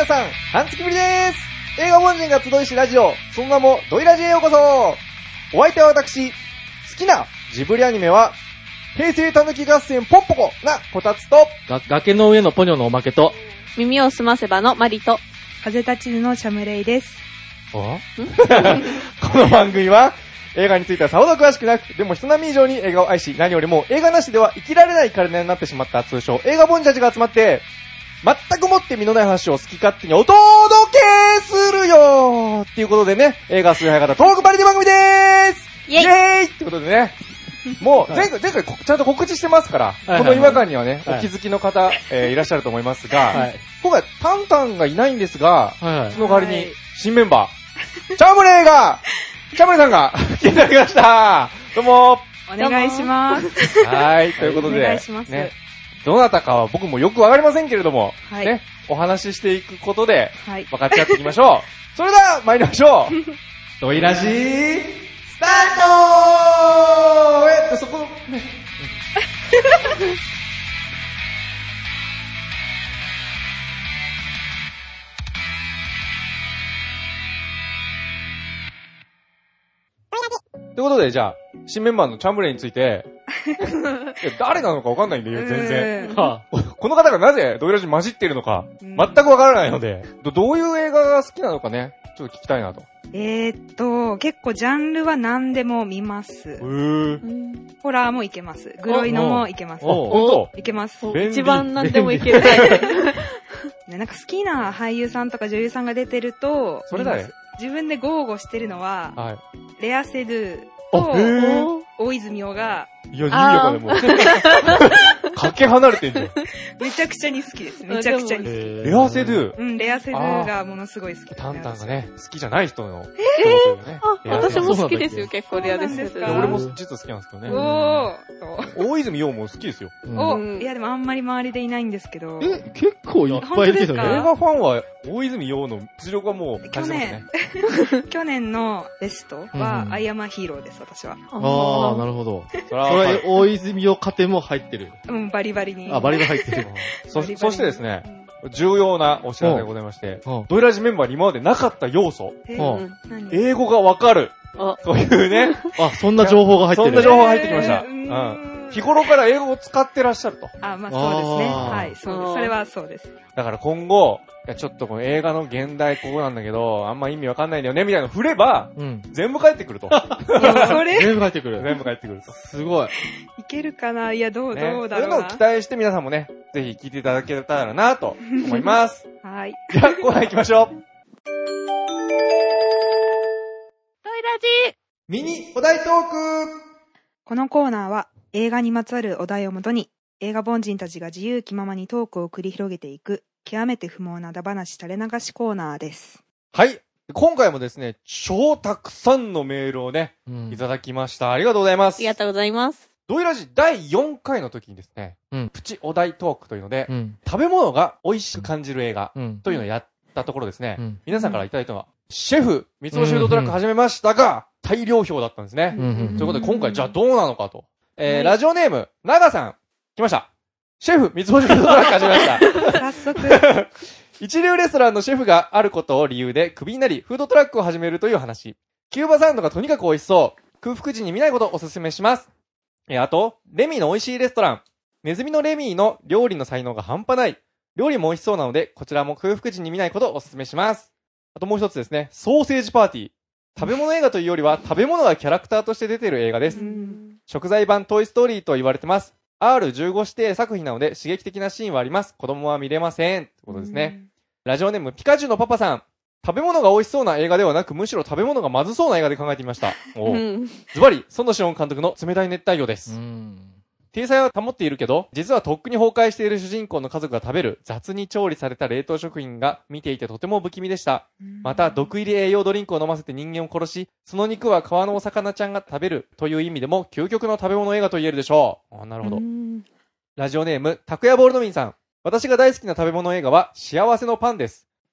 皆さん、半月ぶりです。映画凡人が集いしラジオ、その名もドイラジへようこそ。お相手は私、好きなジブリアニメは、平成たぬき合戦ポンポコなこたつと、 崖の上のポニョのおまけと、 耳をすませばのマリと、 風立ちぬのシャムレイです。 この番組は、映画についてはさほど詳しくなく、でも人並み以上に映画を愛し、何よりも映画なしでは生きられない体になってしまった通称映画凡人たちが集まって、全くもって身のない話を好き勝手にお届けするよーっていうことでね、映画数杯型トークバラエティ番組でーすイェーイってことでね、もう前回ちゃんと告知してますから、この違和感にはね、お気づきの方、いらっしゃると思いますが、今回タンタンがいないんですが、その代わりに新メンバー、チャムレイさんが来ていただきました。どうもお願いします。 はい、ということで、 お願いします。 ね、どなたかは僕もよくわかりませんけれども、ね、お話ししていくことで、分かっちゃっていきましょう。それでは参りましょう。ドイラジー、スタートそこの、ね。ということで、じゃあ、新メンバーのチャンブレイについて、誰なのかわかんないんで、全然。この方がなぜドイラジに混じっているのか、全くわからないので、どういう映画が好きなのかね、ちょっと聞きたいなと。 結構ジャンルは何でも見ます。ホラーもいけます。グロいのもいけます。 ほんといけます。 一番何でもいける。 なんか好きな俳優さんとか女優さんが出てると、 それ誰？ 自分で豪語してるのは、レア・セドゥと大泉洋が、 いや、意味わかんない、もう。かけ離れてんじゃん。 めちゃくちゃに好きです。めちゃくちゃに好き。 レアセドゥ。 うん、レアセドゥがものすごい好き。 タンタンがね、好きじゃない人の。 私も好きですよ、結構レアです。 俺も実は好きなんですけどね。大泉洋も好きですよ。 いやでもあんまり周りでいないんですけど。 結構いっぱいいるけどね。 映画ファンは大泉洋の実力はもう感じますね。 去年のベストはアイアムアヒーローです、私は。 ああ、なるほど。それ大泉洋家庭も入ってる。 うん、バリバリに。 バリバリ入ってる。 そしてですね、重要なお知らせでございまして、ドイラジメンバーに今までなかった要素、英語がわかる、というね。 そんな情報が入ってる。 そんな情報が入ってきました。日頃から英語を使ってらっしゃると。 まあそうですね。はい、そうです。それはそうです。 だから今後、ちょっとこの映画の現代こうなんだけど、あんま意味わかんないんだよね、みたいなの振れば、全部返ってくると。 全部返ってくる。 全部返ってくると。 すごい。 いけるかな？いや、どうだろうな。 そういうのを期待して皆さんもね、ぜひ聞いていただけたらなと思います。 はい。 じゃあ、コーナー行きましょう。ドイラジミニお題トーク。 このコーナーは、映画にまつわるお題をもとに、映画凡人たちが自由気ままにトークを繰り広げていく、極めて不毛なだ話垂れ流しコーナーです。 はい。今回もですね、超たくさんのメールをね、いただきました。ありがとうございます。 ありがとうございます。 ドイラジ第4回の時にですね、プチお題トークというので、食べ物が美味しく感じる映画というのをやったところですね、皆さんからいただいたのは、シェフ、三つ星フードトラック始めましたが、大量票だったんですね。ということで今回じゃあどうなのかと。ラジオネーム、長さん、来ました。シェフ、三つ星フードトラック始めました。 早速。 一流レストランのシェフがあることを理由でクビになり、フードトラックを始めるという話。キューバサンドがとにかく美味しそう。空腹時に見ないことをおすすめします。あと、レミーの美味しいレストラン。ネズミのレミーの料理の才能が半端ない。料理も美味しそうなので、こちらも空腹時に見ないことをおすすめします。あともう一つですね、ソーセージパーティー。食べ物映画というよりは、食べ物がキャラクターとして出ている映画です。食材版トイストーリーと言われてます。R15 指定作品なので刺激的なシーンはあります。子供は見れません。ってことですね。ラジオネームピカチュウのパパさん。食べ物が美味しそうな映画ではなく、むしろ食べ物がまずそうな映画で考えてみました。ズバリ、園志音監督の冷たい熱帯魚です。体裁は保っているけど、実はとっくに崩壊している主人公の家族が食べる雑に調理された冷凍食品が見ていてとても不気味でした。また、毒入り栄養ドリンクを飲ませて人間を殺し、その肉は川のお魚ちゃんが食べるという意味でも究極の食べ物映画と言えるでしょう。なるほど。ラジオネーム、たくやボールドミンさん。私が大好きな食べ物映画は幸せのパンです。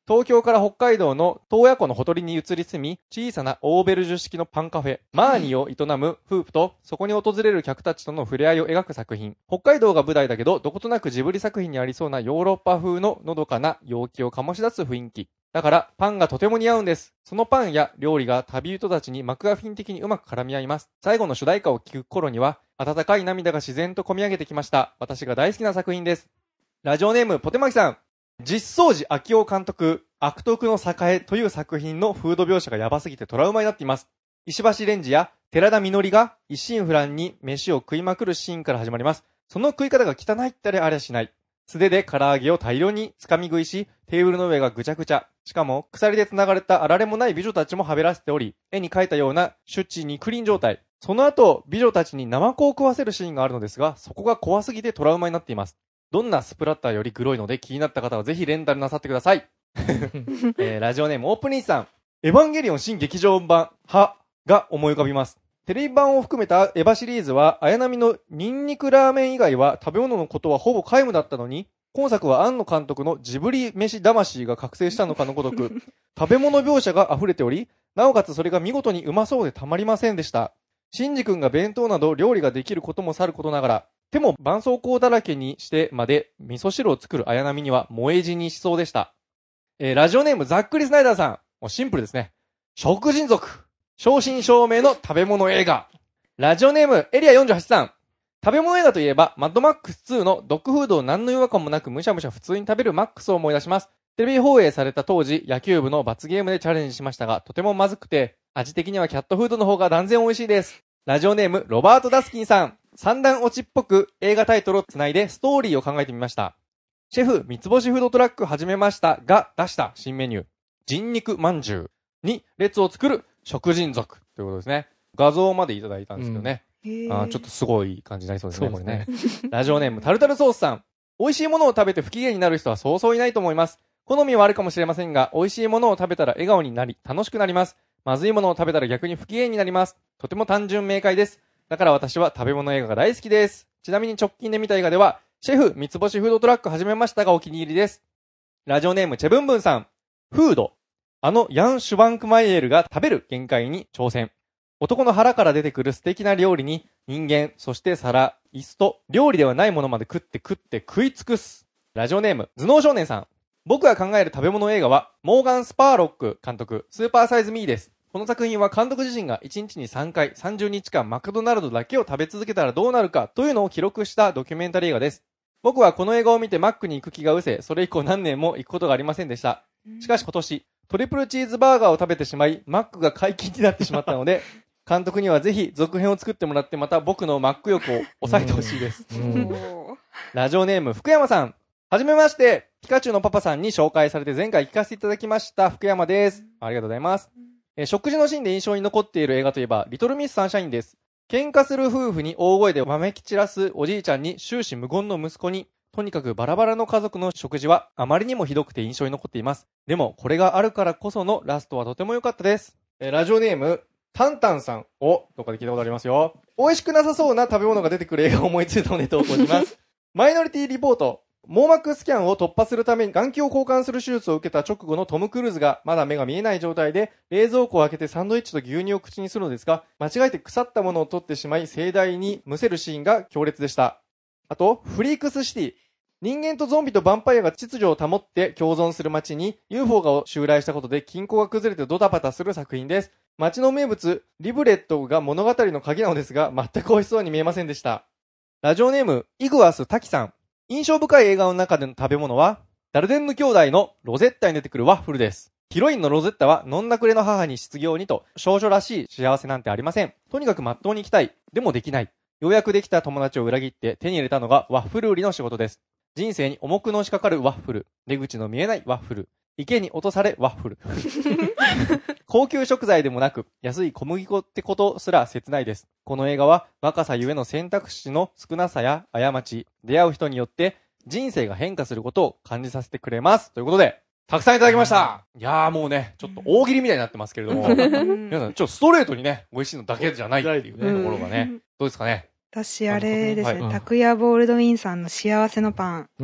東京から北海道の洞爺湖のほとりに移り住み、小さなオーベルジュ式のパンカフェ、マーニを営む夫婦と、そこに訪れる客たちとの触れ合いを描く作品。北海道が舞台だけど、どことなくジブリ作品にありそうなヨーロッパ風ののどかな陽気を醸し出す雰囲気。だから、パンがとても似合うんです。そのパンや料理が旅人たちにマクガフィン的にうまく絡み合います。最後の主題歌を聴く頃には、温かい涙が自然と込み上げてきました。私が大好きな作品です。ラジオネーム、ポテマキさん。実相寺昭夫監督、悪徳の栄という作品の風土描写がやばすぎてトラウマになっています。石橋蓮司や寺田みのりが一心不乱に飯を食いまくるシーンから始まります。その食い方が汚いったりありゃしない。素手で唐揚げを大量に掴み食いし、テーブルの上がぐちゃぐちゃ。しかも、鎖で繋がれたあられもない美女たちもはべらせており、絵に描いたようなシュチ肉林状態。その後、美女たちにナマコを食わせるシーンがあるのですが、そこが怖すぎてトラウマになっています。どんなスプラッターよりグロいので気になった方はぜひレンタルなさってください。ラジオネームオープニーさん。エヴァンゲリオン新劇場版、はが思い浮かびます。テレビ版を含めたエヴァシリーズは、綾波のニンニクラーメン以外は食べ物のことはほぼ皆無だったのに、今作は庵野監督のジブリ飯魂が覚醒したのかのごとく、食べ物描写が溢れており、なおかつそれが見事にうまそうでたまりませんでした。シンジ君が弁当など料理ができることもさることながら、手も絆創膏だらけにしてまで味噌汁を作る綾波には萌え死にしそうでした。ラジオネームざっくりスナイダーさん。もうシンプルですね。食人族。正真正銘の食べ物映画。ラジオネームエリア48さん。食べ物映画といえば、マッドマックス2のドッグフードを何の違和感もなくむしゃむしゃ普通に食べるマックスを思い出します。テレビ放映された当時、野球部の罰ゲームでチャレンジしましたが、とてもまずくて、味的にはキャットフードの方が断然美味しいです。ラジオネームロバート・ダスキンさん。三段落ちっぽく映画タイトルをつないでストーリーを考えてみました。シェフ三つ星フードトラック始めましたが出した新メニュー、人肉まんじゅうに列を作る食人族ということですね。画像までいただいたんですけどね。ちょっとすごい感じになりそうですね、これね。ラジオネームタルタルソースさん。美味しいものを食べて不機嫌になる人はそうそういないと思います。好みはあるかもしれませんが、美味しいものを食べたら笑顔になり楽しくなります。まずいものを食べたら逆に不機嫌になります。とても単純明快です。だから私は食べ物映画が大好きです。ちなみに直近で見た映画では、シェフ三つ星フードトラック始めましたがお気に入りです。ラジオネームチェブンブンさん。フード。ヤン・シュバンクマイエルが食べる限界に挑戦。男の腹から出てくる素敵な料理に人間、そして皿、椅子と料理ではないものまで食い尽くす。ラジオネーム頭脳少年さん。僕が考える食べ物映画は、モーガン・スパーロック監督、スーパーサイズ・ミーです。この作品は監督自身が1日に3回30日間マクドナルドだけを食べ続けたらどうなるかというのを記録したドキュメンタリー映画です。僕はこの映画を見てマックに行く気が失せ、それ以降何年も行くことがありませんでした。しかし今年、トリプルチーズバーガーを食べてしまい、マックが解禁になってしまったので、監督にはぜひ続編を作ってもらってまた僕のマック欲を抑えてほしいです。ラジオネーム福山さん。はじめまして、ピカチュウのパパさんに紹介されて前回聞かせていただきました福山です。ありがとうございます。食事のシーンで印象に残っている映画といえば、リトルミスサンシャインです。喧嘩する夫婦に大声でわめき散らすおじいちゃんに終始無言の息子に、とにかくバラバラの家族の食事はあまりにもひどくて印象に残っています。でも、これがあるからこそのラストはとても良かったです。ラジオネーム、タンタンさん。どっかで聞いたことありますよ。美味しくなさそうな食べ物が出てくる映画を思いついたので投稿します。マイノリティリポート。網膜スキャンを突破するために眼球を交換する手術を受けた直後のトム・クルーズがまだ目が見えない状態で冷蔵庫を開けてサンドイッチと牛乳を口にするのですが、間違えて腐ったものを取ってしまい盛大にむせるシーンが強烈でした。あと、フリークスシティ。人間とゾンビとヴァンパイアが秩序を保って共存する街に UFO が襲来したことで均衡が崩れてドタバタする作品です。街の名物、リブレットが物語の鍵なのですが、全く美味しそうに見えませんでした。ラジオネーム、イグアス・タキさん。印象深い映画の中での食べ物は、ダルデンヌ兄弟のロゼッタに出てくるワッフルです。ヒロインのロゼッタは、飲んだくれの母に失業にと、少女らしい幸せなんてありません。とにかく真っ当に行きたい。でもできない。ようやくできた友達を裏切って手に入れたのがワッフル売りの仕事です。人生に重くのしかかるワッフル。出口の見えないワッフル。池に落とされワッフル。高級食材でもなく、安い小麦粉ってことすら切ないです。この映画は、若さゆえの選択肢の少なさや過ち、出会う人によって人生が変化することを感じさせてくれます。ということで、たくさんいただきました。いやーもうね、ちょっと大喜利みたいになってますけれども、皆さん、ちょっとストレートにね、美味しいのだけじゃないっていうね、ところがね、どうですかね。 私、あれですね、 はいタクヤボールドウィンさんの幸せのパン。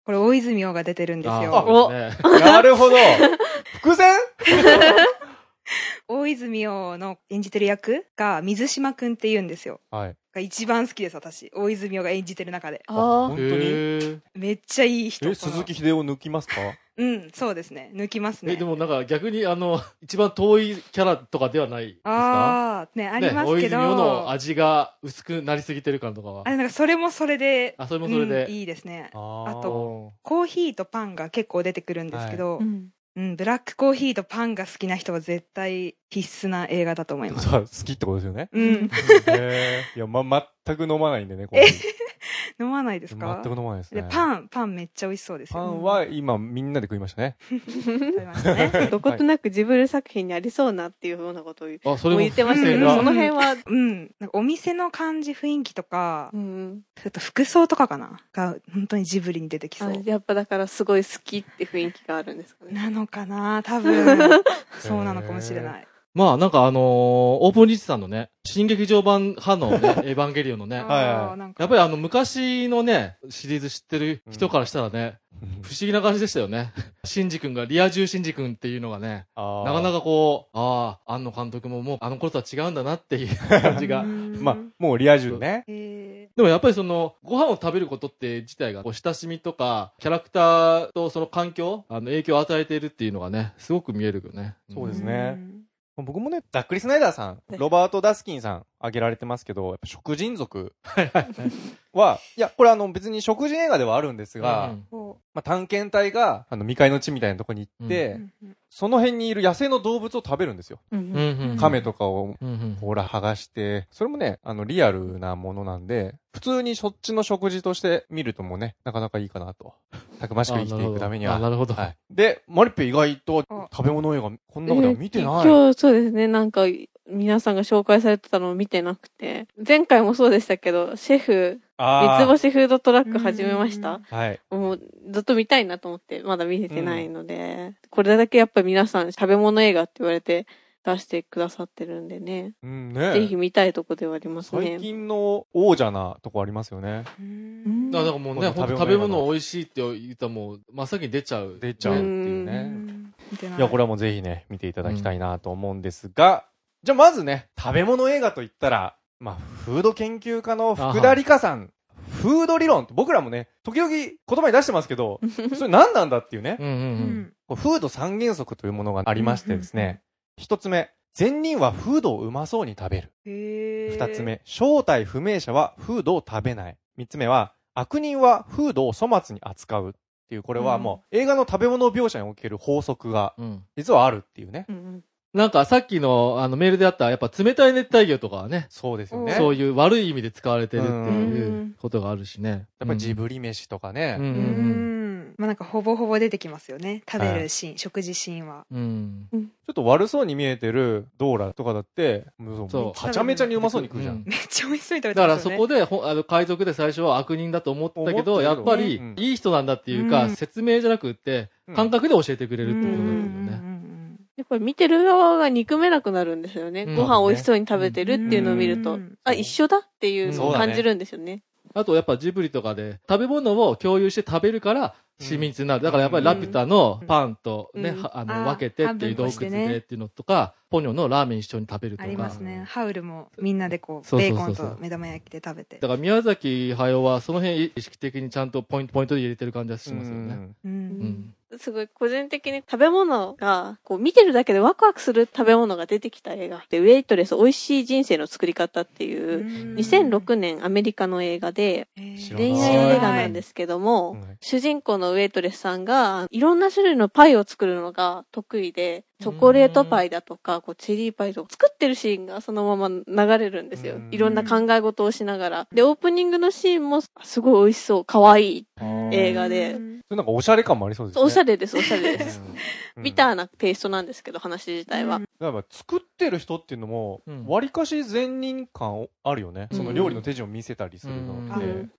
これ大泉洋が出てるんですあよ。 おねなるほど。伏線大泉洋の演じてる役が水島くんって言うんですよ。 はい。 が一番好きです、私。大泉洋が演じてる中で。 あ本当にへめっちゃいい人。 鈴木秀夫抜きますか？ うん、そうですね。抜きますね。 でもなんか逆に一番遠いキャラとかではないですか？ ああ、ね、ありますけど。 大泉洋の味が薄くなりすぎてる感とかは。 あれ、なんかそれもそれで。 あ、それもそれで。 いいですね。 あと、コーヒーとパンが結構出てくるんですけど、 うんブラックコーヒーとパンが好きな人は絶対必須な映画だと思います。 好きってことですよね。いや、全く飲まないんでね、コーヒー。 飲まないですか？ 全く飲まないですね。 で、パンめっちゃ美味しそうですよ。 パンは今みんなで食いましたね。 食べましたね。 どことなくジブリ作品にありそうなっていうようなことを言あ、それも言ってましたけど、その辺は、 なんかお店の感じ、雰囲気とか、 うん、 ちょっと服装とかかなが、本当にジブリに出てきそう。 やっぱだからすごい好きって雰囲気があるんですかね。 なのかな多分、そうなのかもしれない。 まあなんかオープンリッチさんのね、新劇場版派のね、エヴァンゲリオンのね、 はい。 やっぱり昔のね、シリーズ知ってる人からしたらね、不思議な感じでしたよね。シンジ君が、リア充シンジ君っていうのがね、なかなかこう、庵野監督ももうあの頃とは違うんだなっていう感じが。 まあ、もうリア充ね。 でもやっぱりご飯を食べることって自体が、親しみとか、キャラクターとその環境、影響を与えているっていうのがね、すごく見えるよね。 そうですね。僕もね、ザックリ・スナイダーさん、ロバート・ダスキンさん挙げられてますけど、やっぱ食人族は、いや、これ別に食人映画ではあるんですが、まあ、探検隊が未開の地みたいなとこに行って、その辺にいる野生の動物を食べるんですよ。亀とかをほら剥がして、それもね、リアルなものなんで、普通にそっちの食事として見るともね、なかなかいいかなと。たくましく生きていくためには。 なるほど。 はい。で、マリッペ意外と食べ物映画、この中では見てない。 今日そうですね、なんか、皆さんが紹介されてたのを見てなくて、前回もそうでしたけど、シェフ、三つ星フードトラック始めました。 はい。 もうずっと見たいなと思って、まだ見れてないので、これだけやっぱり皆さん食べ物映画って言われて出してくださってるんでね。ぜひ見たいとこではありますね。 最近の王者なとこありますよね。 だからもうね、食べ物美味しいって言ったらもう、真っ先に出ちゃうっていうね。いや、これはもうぜひね、見ていただきたいなと思うんですが、じゃあまずね、食べ物映画と言ったら、まあ、フード研究家の福田理香さん、フード理論って僕らもね、時々言葉に出してますけど、それ何なんだっていうね。フード三原則というものがありましてですね、一つ目、善人はフードをうまそうに食べる。二つ目、正体不明者はフードを食べない。三つ目は、悪人はフードを粗末に扱う。っていう、これはもう映画の食べ物描写における法則が、実はあるっていうね。 なんかさっきのメールであったやっぱ冷たい熱帯魚とかはね。 そうですよね。 そういう悪い意味で使われてるっていうことがあるしね。 やっぱりジブリ飯とかね。 まあなんかほぼほぼ出てきますよね。食べるシーン、食事シーンは。 ちょっと悪そうに見えてるドーラとかだって、はちゃめちゃにうまそうに食うじゃん。 めっちゃ美味しそうに食べてますよね。 だからそこで、海賊で最初は悪人だと思ったけど、やっぱりいい人なんだっていうか、説明じゃなくって、感覚で教えてくれるってことだよね。 やっぱり見てる側が憎めなくなるんですよね。ご飯美味しそうに食べてるっていうのを見ると、あ、一緒だっていうのを感じるんですよね。 あとやっぱジブリとかで食べ物を共有して食べるから親密になる。だからやっぱりラピュタのパンとね、分けてっていう洞窟でっていうのとか、ポニョのラーメン一緒に食べるとか。 ありますね。ハウルもみんなでこう、ベーコンと目玉焼きで食べて。 だから宮崎駿はその辺意識的にちゃんとポイントで入れてる感じがしますよね。 すごい個人的に食べ物が、こう見てるだけでワクワクする食べ物が出てきた映画で、ウェイトレス美味しい人生の作り方っていう、2006年アメリカの映画で、恋愛映画なんですけども、主人公のウェイトレスさんが、いろんな種類のパイを作るのが得意で、チョコレートパイだとか、こうチェリーパイとか作ってるシーンがそのまま流れるんですよ。いろんな考え事をしながら。で、オープニングのシーンもすごい美味しそう、可愛い映画で。 なんかおしゃれ感もありそうですね。 おしゃれです、おしゃれです。ビターなテイストなんですけど、話自体は。 だから作ってる人っていうのも、割かし善人感あるよね。その料理の手順を見せたりするのって。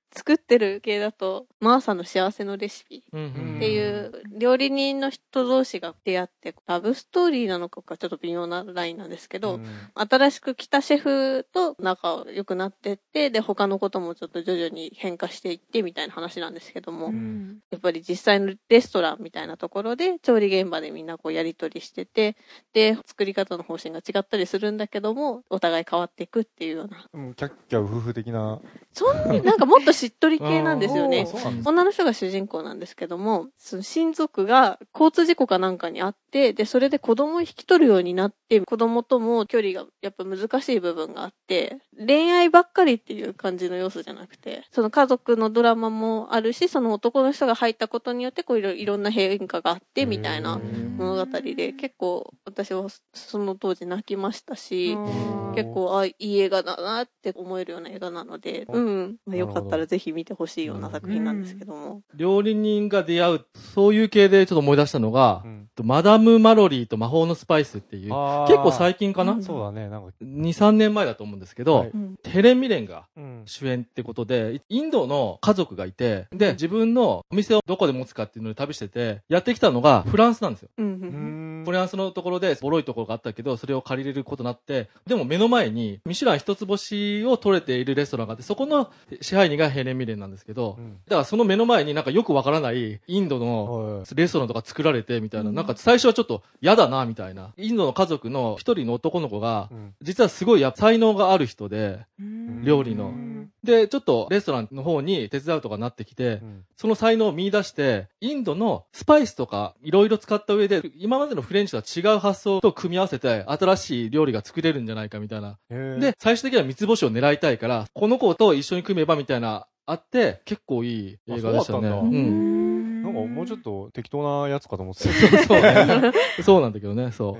作ってる系だと、マーサの幸せのレシピうんうんっていう料理人の人同士が出会って、ラブストーリーなのかちょっと微妙なラインなんですけど、新しく来たシェフと仲良くなってって、で、他のこともちょっと徐々に変化していってみたいな話なんですけども、やっぱり実際のレストランみたいなところで、調理現場でみんなこうやりとりしてて、で、作り方の方針が違ったりするんだけども、お互い変わっていくっていうような。 キャッキャ夫婦的な。 なんかもっとしっとり系なんですよね。 そうなんです女の人が主人公なんですけども、その親族が交通事故かなんかにあって、で、それで子供を引き取るようになって、子供とも距離がやっぱ難しい部分があって、恋愛ばっかりっていう感じの要素じゃなくて、その家族のドラマもあるし、その男の人が入ったことによってこういろんな変化があってみたいな物語で、結構私はその当時泣きましたし、結構いい映画だなって思えるような映画なので、よかったらぜひ見てほしいような作品なんですけども。 料理人が出会う、そういう系でちょっと思い出したのが、マダム・マロリーと魔法のスパイスっていう、結構最近かな、 そうだね、なんか。 2、3年前だと思うんですけど、ヘレン・ミレンが主演ってことで、インドの家族がいて、で、自分のお店をどこで持つかっていうので旅してて、やってきたのがフランスなんですよ。フランスのところでボロいところがあったけど、それを借りれることになって、でも目の前にミシュラン一つ星を取れているレストランがあって、そこの支配人がヘレン・ミレンなんですけど、だからその目の前になんかよくわからないインドのレストランとか作られてみたいな、なんか最初はちょっと嫌だなみたいな。インドの家族の一人の男の子が、実はすごい才能がある人で、料理の。で、ちょっとレストランの方に手伝うとかなってきて、その才能を見出して、インドのスパイスとかいろいろ使った上で、今までのフレンチとは違う発想と組み合わせて、新しい料理が作れるんじゃないかみたいな。で、最終的には三つ星を狙いたいから、この子と一緒に組めばみたいな、あって、結構いい映画でしたね。 なんかもうちょっと適当なやつかと思ってた。 そうね。そうなんだけどね、そう。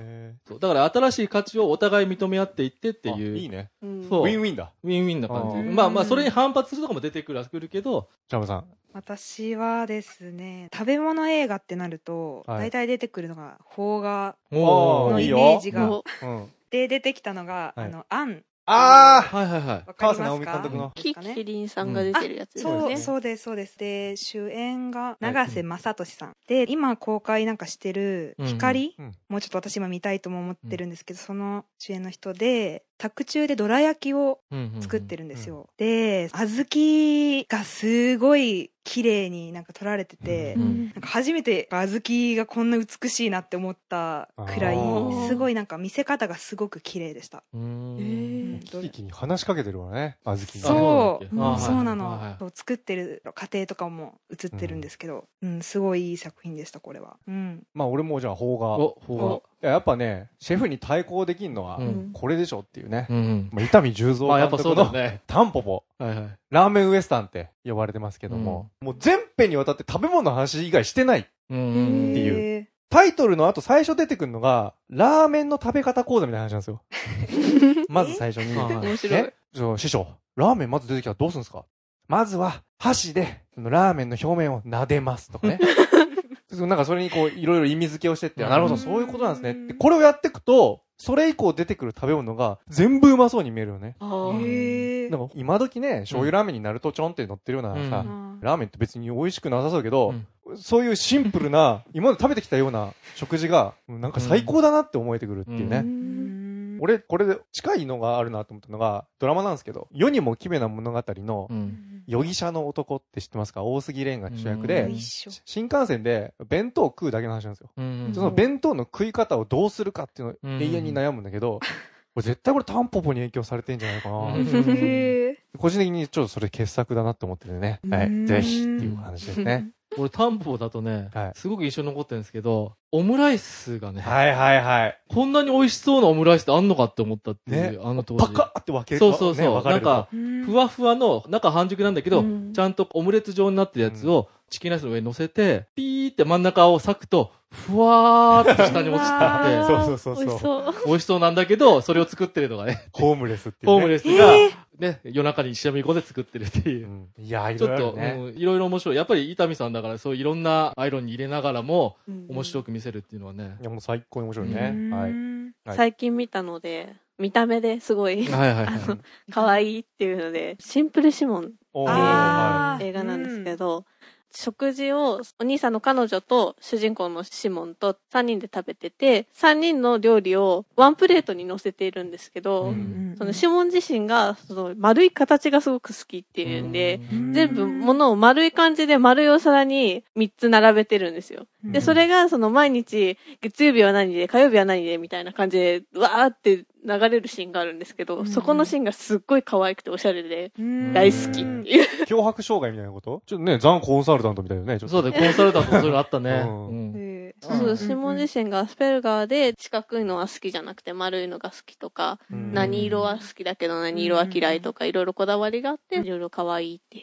だから新しい価値をお互い認め合っていってっていう。 いいね。 そう。 ウィンウィンだ。 ウィンウィンな感じ。まあ、それに反発するとかも出てくるけど。 ジャムさん。 私はですね、食べ物映画ってなると、大体出てくるのが、邦画のイメージが。で、出てきたのが、アン。 はいはいはい。 川瀬直美監督の。 キリンさんが出てるやつですね。 そうです、そうです。で、主演が永瀬正敏さん。で、今公開なんかしてる光、もうちょっと私今見たいとも思ってるんですけど、その主演の人で、宅中でどら焼きを作ってるんですよ。で、小豆がすごい綺麗になんか撮られてて、なんか初めて小豆がこんな美しいなって思ったくらい、すごいなんか見せ方がすごく綺麗でした。 一気に話しかけてるわね、小豆に。 そうなの。作ってる過程とかも映ってるんですけど、すごいいい作品でした、これは。 まあ俺もじゃあ邦画。やっぱね、シェフに対抗できるのは、これでしょっていうね。伊丹十三監督のタンポポ。ラーメンウエスタンって呼ばれてますけども、もう全編にわたって食べ物の話以外してないっていう。タイトルの後最初出てくるのが、ラーメンの食べ方講座みたいな話なんですよ。まず最初に。 面白い。 師匠、ラーメンまず出てきたらどうするんですか？まずは、箸で、ラーメンの表面を撫でますとかね。なんかそれにこう、いろいろ意味付けをしてって、なるほど、そういうことなんですね。で、これをやっていくと、それ以降出てくる食べ物が全部うまそうに見えるよね。なんか今時ね、醤油ラーメンになるとちょんって乗ってるようなさ、ラーメンって別に美味しくなさそうだけど、そういうシンプルな、今まで食べてきたような食事が、なんか最高だなって思えてくるっていうね。俺、これで近いのがあるなと思ったのが、ドラマなんですけど、世にも奇妙な物語の、容疑者の男って知ってますか？大杉蓮が主役で、新幹線で弁当を食うだけの話なんですよ。その弁当の食い方をどうするかっていうのを永遠に悩むんだけど、絶対これタンポポに影響されてんじゃないかな。個人的にちょっとそれ傑作だなって思ってるね。はい。ぜひっていう話ですね。 俺タンポポだとね、すごく印象に残ってるんですけど、オムライスがね、こんなに美味しそうなオムライスってあんのかって思ったっていう、あの当時。 パカって分ける。 そう。なんか、ふわふわの、中半熟なんだけど、ちゃんとオムレツ状になってるやつを、チキンライスの上に乗せて、ピーって真ん中を裂くと、ふわーって下に落ちてって、 そう。 美味しそうなんだけど、それを作ってるのがね。 ホームレスっていう、 ホームレスが、ね、夜中にしゃみ込んで作ってるっていう。 いや、 ちょっと、いろいろ面白い。やっぱり伊丹さんだから、そういろんなアイロンに入れながらも、面白く見せるっていうのはね。 いや、もう最高に面白いね。 最近見たので、 見た目ですごい、 はいはいはい。 可愛いっていうので、シンプルシモンっておーいうあー映画なんですけど、食事をお兄さんの彼女と主人公のシモンと3人で食べてて、3人の料理をワンプレートに乗せているんですけど、そのシモン自身がその丸い形がすごく好きっていうんで、全部物を丸い感じで丸いお皿に3つ並べてるんですよ。で、それがその毎日月曜日は何で火曜日は何でみたいな感じでわーって流れるシーンがあるんですけど、そこのシーンがすっごい可愛くておしゃれで大好きっていう。 脅迫障害みたいなことちょっとね、ザンコンサルタントみたいだよね。ちょっとそうだよ、コンサルタントもそういうのあったね。 そう、シモン自身がアスペルガーで四角いのは好きじゃなくて丸いのが好きとか、何色は好きだけど何色は嫌いとかいろいろこだわりがあって、いろいろ可愛いっていう。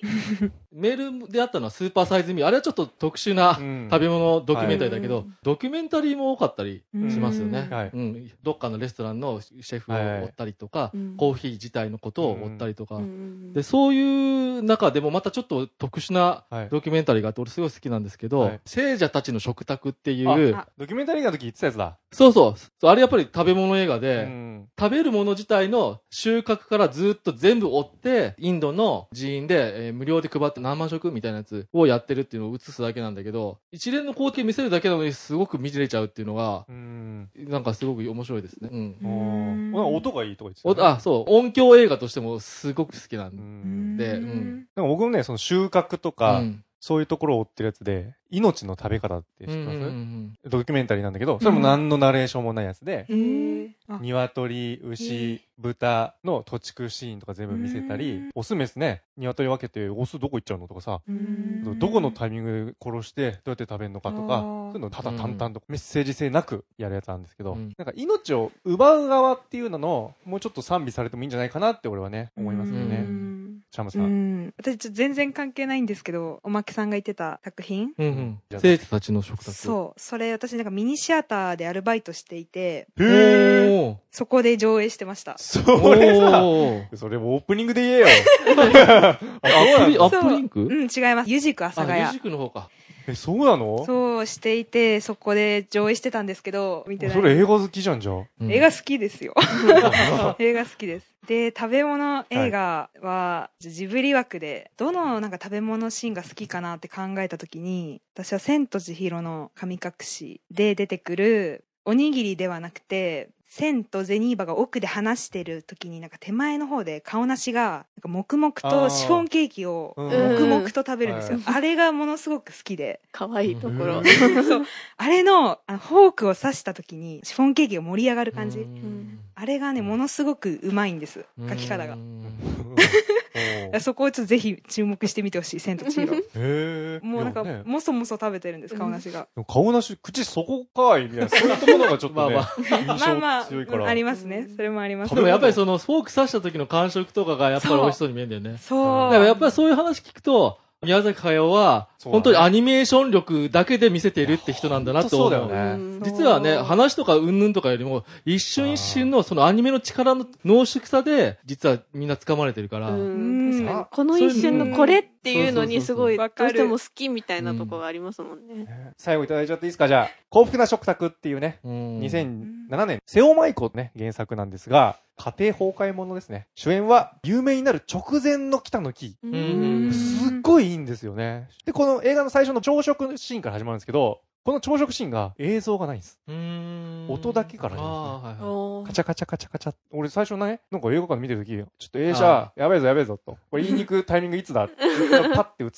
メールであったのはスーパーサイズミー。あれはちょっと特殊な食べ物ドキュメンタリーだけど、ドキュメンタリーも多かったりしますよね。どっかのレストランのシェフを追ったりとか、コーヒー自体のことを追ったりとか。で、そういう中でもまたちょっと特殊なドキュメンタリーがあって、俺すごい好きなんですけど、聖者たちの食卓っていう、 ドキュメンタリーの時言ってたやつだ。 そうそう。あれやっぱり食べ物映画で、食べるもの自体の収穫からずっと全部追って、インドの寺院で、無料で配って何万食みたいなやつをやってるっていうのを映すだけなんだけど、一連の光景見せるだけなのにすごく見れちゃうっていうのが、なんかすごく面白いですね。 音がいいとか言ってた。 そう。音響映画としてもすごく好きなんで、なんか僕もね、その収穫とか、そういうところを追ってるやつで、命の食べ方って知ってます？ドキュメンタリーなんだけど、それも何のナレーションもないやつで、鶏、牛、豚の土地区シーンとか全部見せたり、オスメスね、鶏分けて、オスどこ行っちゃうのとかさ、どこのタイミングで殺してどうやって食べるのかとか、そういうのをただ淡々とメッセージ性なくやるやつなんですけど、なんか命を奪う側っていうのの、もうちょっと賛美されてもいいんじゃないかなって俺はね、思いますよね。チャムさん。 私ちょっと全然関係ないんですけど、おまけさんが言ってた作品、 生徒たちの食卓。 そう。それ私なんかミニシアターでアルバイトしていて、そこで上映してました。 それさ、それもオープニングで言えよ。 アップリンク？ 違います。ゆじく阿佐ヶ谷。 ゆじくの方か。 そうなの？ そうしていて、そこで上映してたんですけど、見てない。 それ映画好きじゃん、じゃあ。 映画好きですよ。映画好きです。で、食べ物映画は、ジブリ枠で、どのなんか食べ物シーンが好きかなって考えたときに、私は千と千尋の神隠しで出てくる、おにぎりではなくて、千とゼニーバが奥で話してる時になんか手前の方で顔なしがなんか黙々とシフォンケーキを黙々と食べるんですよ。あれがものすごく好きで。 可愛いところ。 そう。あれのフォークを刺した時にシフォンケーキが盛り上がる感じ。あれがね、ものすごくうまいんです。書き方が。そこをちょっとぜひ注目してみてほしい、千と千尋。もうなんか、もそもそ食べてるんです、顔なしが。 顔なし、口そこかいみたいな、そういうところがちょっとね、印象強いから。 ありますね。それもあります。 でもやっぱりその、フォーク刺した時の感触とかがやっぱり美味しそうに見えるんだよね。 そう。 だからやっぱりそういう話聞くと、宮崎駿は、本当にアニメーション力だけで見せているって人なんだなと思う。 そうだよね。 実はね、話とかうんぬんとかよりも、一瞬一瞬のそのアニメの力の濃縮さで、実はみんな掴まれてるから。 確かに。この一瞬のこれっていうのにすごい、どうしても好きみたいなとこがありますもんね。 最後いただいちゃっていいですか？じゃあ、幸福な食卓っていうね、2007年、瀬尾舞子ね、原作なんですが、家庭崩壊ものですね。主演は、有名になる直前の北野キー。すっごいいいんですよね。で、この映画の最初の朝食シーンから始まるんですけど、この朝食シーンが映像がないんです。音だけからですね。カチャカチャカチャカチャ。俺最初ね、なんか映画館見てるとき、ちょっと映写、やべえぞやべえぞと。これ言いに行くタイミングいつだってパッて映って、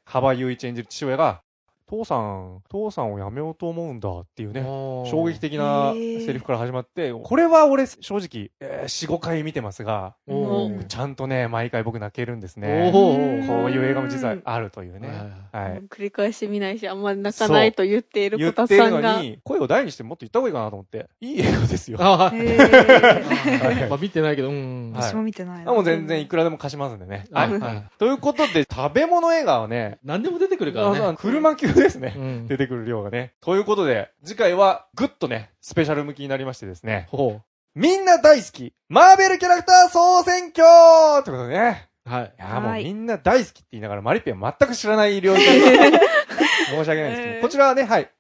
幅雄一演じる父親が、父さんを辞めようと思うんだっていうね、衝撃的なセリフから始まって、これは俺正直、4、5回見てますが、ちゃんとね、毎回僕泣けるんですね。こういう映画も実はあるというね。はい。 繰り返し見ないし、あんまり泣かないと言っているこたさんが。言ってるのに、声を大にしてもっと言った方がいいかなと思って、いい映画ですよ。 まあ見てないけど、 私も見てない。 もう全然いくらでも貸しますんでね。はい。ということで、食べ物映画はね、 何でも出てくるからね。 車級ですね。出てくる量がね。ということで、次回はぐっとね、スペシャル向きになりましてですね。みんな大好き、マーベルキャラクター総選挙ってことでね。 はい。 いやもうみんな大好きって言いながらマリピは全く知らない領域で申し訳ないですけど、こちらはね、はい。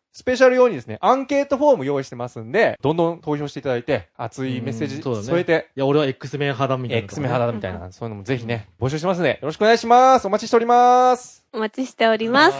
スペシャル用にですね、アンケートフォーム用意してますんで、どんどん投票していただいて、熱いメッセージ添えて、 いや、俺は X メン派だみたいな、 X メン派だみたいな、そういうのもぜひね、募集してますので、よろしくお願いします。お待ちしております。 お待ちしております。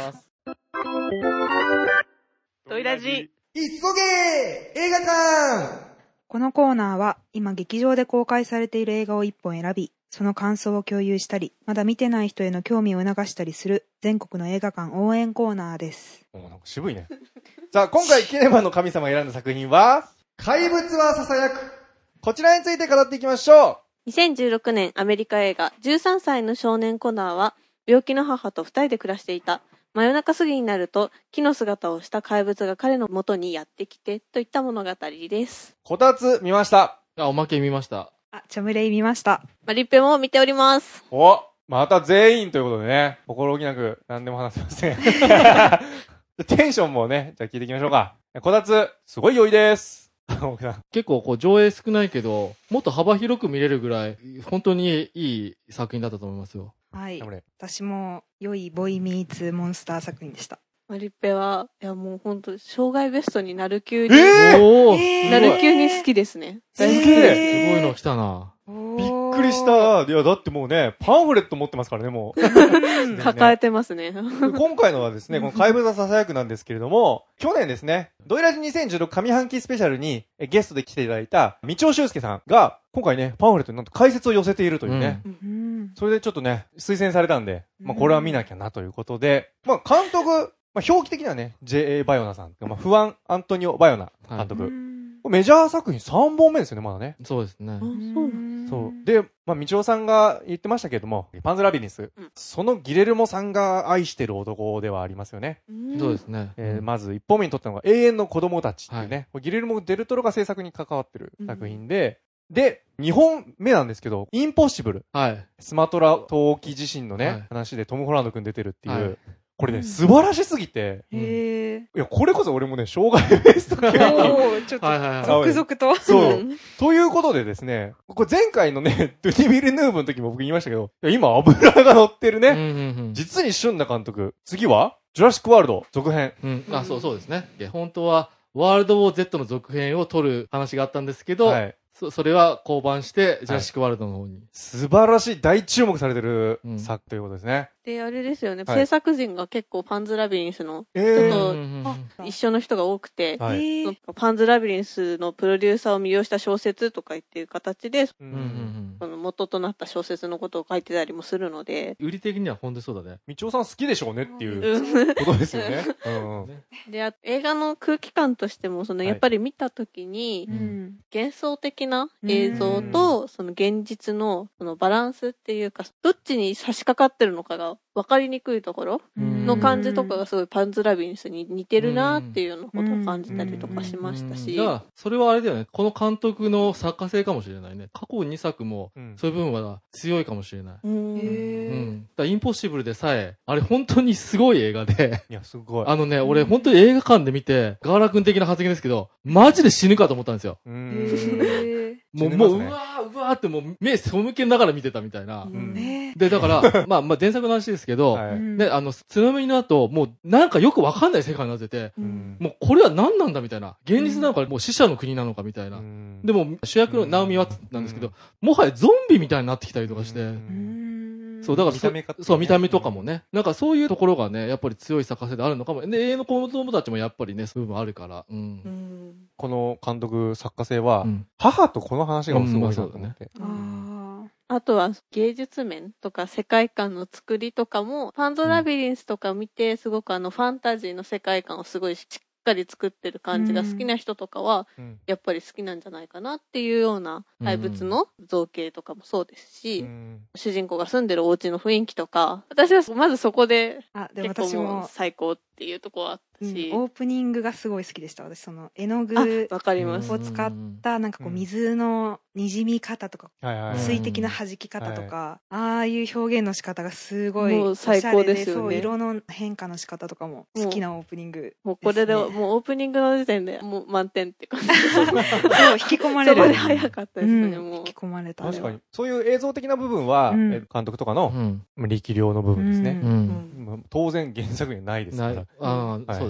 ドイラジ。 いっそげー映画館。 このコーナーは今劇場で公開されている映画を1本選び、その感想を共有したり、まだ見てない人への興味を促したりする全国の映画館応援コーナーです。 なんか渋いね。さあ、今回キネマの神様が選んだ作品は、怪物は囁く。こちらについて語っていきましょう。2016年アメリカ映画13歳の少年コナーは、病気の母と2人で暮らしていた。真夜中過ぎになると、木の姿をした怪物が彼の元にやってきて、といった物語です。 こたつ見ました。 おまけ見ました。 チャムレイ見ました。 マリッペも見ております。 お、また全員ということでね、心置きなく何でも話せません。テンションもね、じゃあ聞いていきましょうか。こたつ、すごい良いです。 結構こう上映少ないけど、もっと幅広く見れるぐらい、本当にいい作品だったと思いますよ。 はい。私も良いボーイミーツモンスター作品でした。 マリッペは、いやもう本当生涯ベストになる級に、なる級に好きですね。 すげえ。すごいの来たな。 びっくりした。いや、だってもうね、パンフレット持ってますからね、もう。 抱えてますね。 今回のはですね、この怪物は囁くなんですけれども、去年ですね、ドイラジ2016上半期スペシャルにゲストで来ていただいた、道尾修介さんが、今回ね、パンフレットになんと解説を寄せているというね。それでちょっとね、推薦されたんで、まあこれは見なきゃなということで、まあ監督、まあ表記的にはね、J.A. バイオナさん、まあフアン・アントニオ・バイオナ監督。メジャー作品3本目ですよね、まだね。 そうですね。 そう。で、まあ、道夫さんが言ってましたけれども、パンズ・ラビリンス。そのギレルモさんが愛してる男ではありますよね。 そうですね。 まず1本目に撮ったのが永遠の子供たちっていうね、ギレルモ・デルトロが制作に関わってる作品で、で、2本目なんですけど、インポッシブル。 はい。 スマトラ島沖地震のね、話でトム・ホランド君出てるっていう、これね、素晴らしすぎて。いや、これこそ俺もね、生涯ベスト級に。 ちょっと、続々と。 そう。ということでですね、これ前回のね、ドゥニ・ビルヌーブの時も僕言いましたけど、今油が乗ってるね。実に旬な監督。次は、ジュラシック・ワールド、続編。 そうですね。本当は、ワールド・ウォー Z の続編を撮る話があったんですけど、それは降板して、ジュラシック・ワールドの方に。 素晴らしい、大注目されてる作ということですね。 で、あれですよね、制作陣が結構パンズ・ラビリンスの人と一緒の人が多くて、パンズ・ラビリンスのプロデューサーを魅了した小説とかっていう形で、その元となった小説のことを書いてたりもするので。 売り的には本当にそうだね。 道夫さん好きでしょうねっていうことですよね。 で、映画の空気感としても、やっぱり見たときに、幻想的な映像と、その現実のそのバランスっていうか、どっちに差し掛かってるのかが分かりにくいところの感じとかがすごいパンズ・ラビリンスに似てるなっていうようなことを感じたりとかしましたし。 じゃあ、それはあれだよね。この監督の作家性かもしれないね。過去2作も、そういう部分は強いかもしれない。だインポッシブルでさえ、あれ本当にすごい映画で。 いや、すごい。 俺本当に映画館で見て、ガーラ君的な発言ですけど、マジで死ぬかと思ったんですよ。もう、うわーってもう目背けながら見てたみたいな。で、だから、まあ、前作の話ですけど、ね、津波の後、もうなんかよくわかんない世界になってて、もうこれは何なんだみたいな。現実なのか、もう死者の国なのかみたいな。でも、主役のナオミ・ワッツなんですけど、もはやゾンビみたいになってきたりとかして、そう、だから見た目とかもね。なんかそういうところがね、やっぱり強い作家性であるのかも。で、永遠の子供たちもやっぱりね、そういう部分あるから。 この監督、作家性は、母とこの話がすごいなと思って。 あとは芸術面とか世界観の作りとかも、パンズ・ラビリンスとか見て、すごくファンタジーの世界観をすごいしっかり作ってる感じが好きな人とかは、やっぱり好きなんじゃないかなっていうような怪物の造形とかもそうですし、主人公が住んでるお家の雰囲気とか、私はまずそこで、結構もう最高っていうところはあったし、 オープニングがすごい好きでした。私その絵の具わかりますを使ったなんかこう水の滲み方とか、水滴の弾き方とか、ああいう表現の仕方がすごいもう最高ですよね。 そう、色の変化の仕方とかも好きなオープニング、 もうこれでもうオープニングの時点でもう満点って感じ。 そう、引き込まれる。 そこで早かったですね、もう。 引き込まれた。 確かに。そういう映像的な部分は、監督とかの力量の部分ですね。当然原作にはないですから。 そう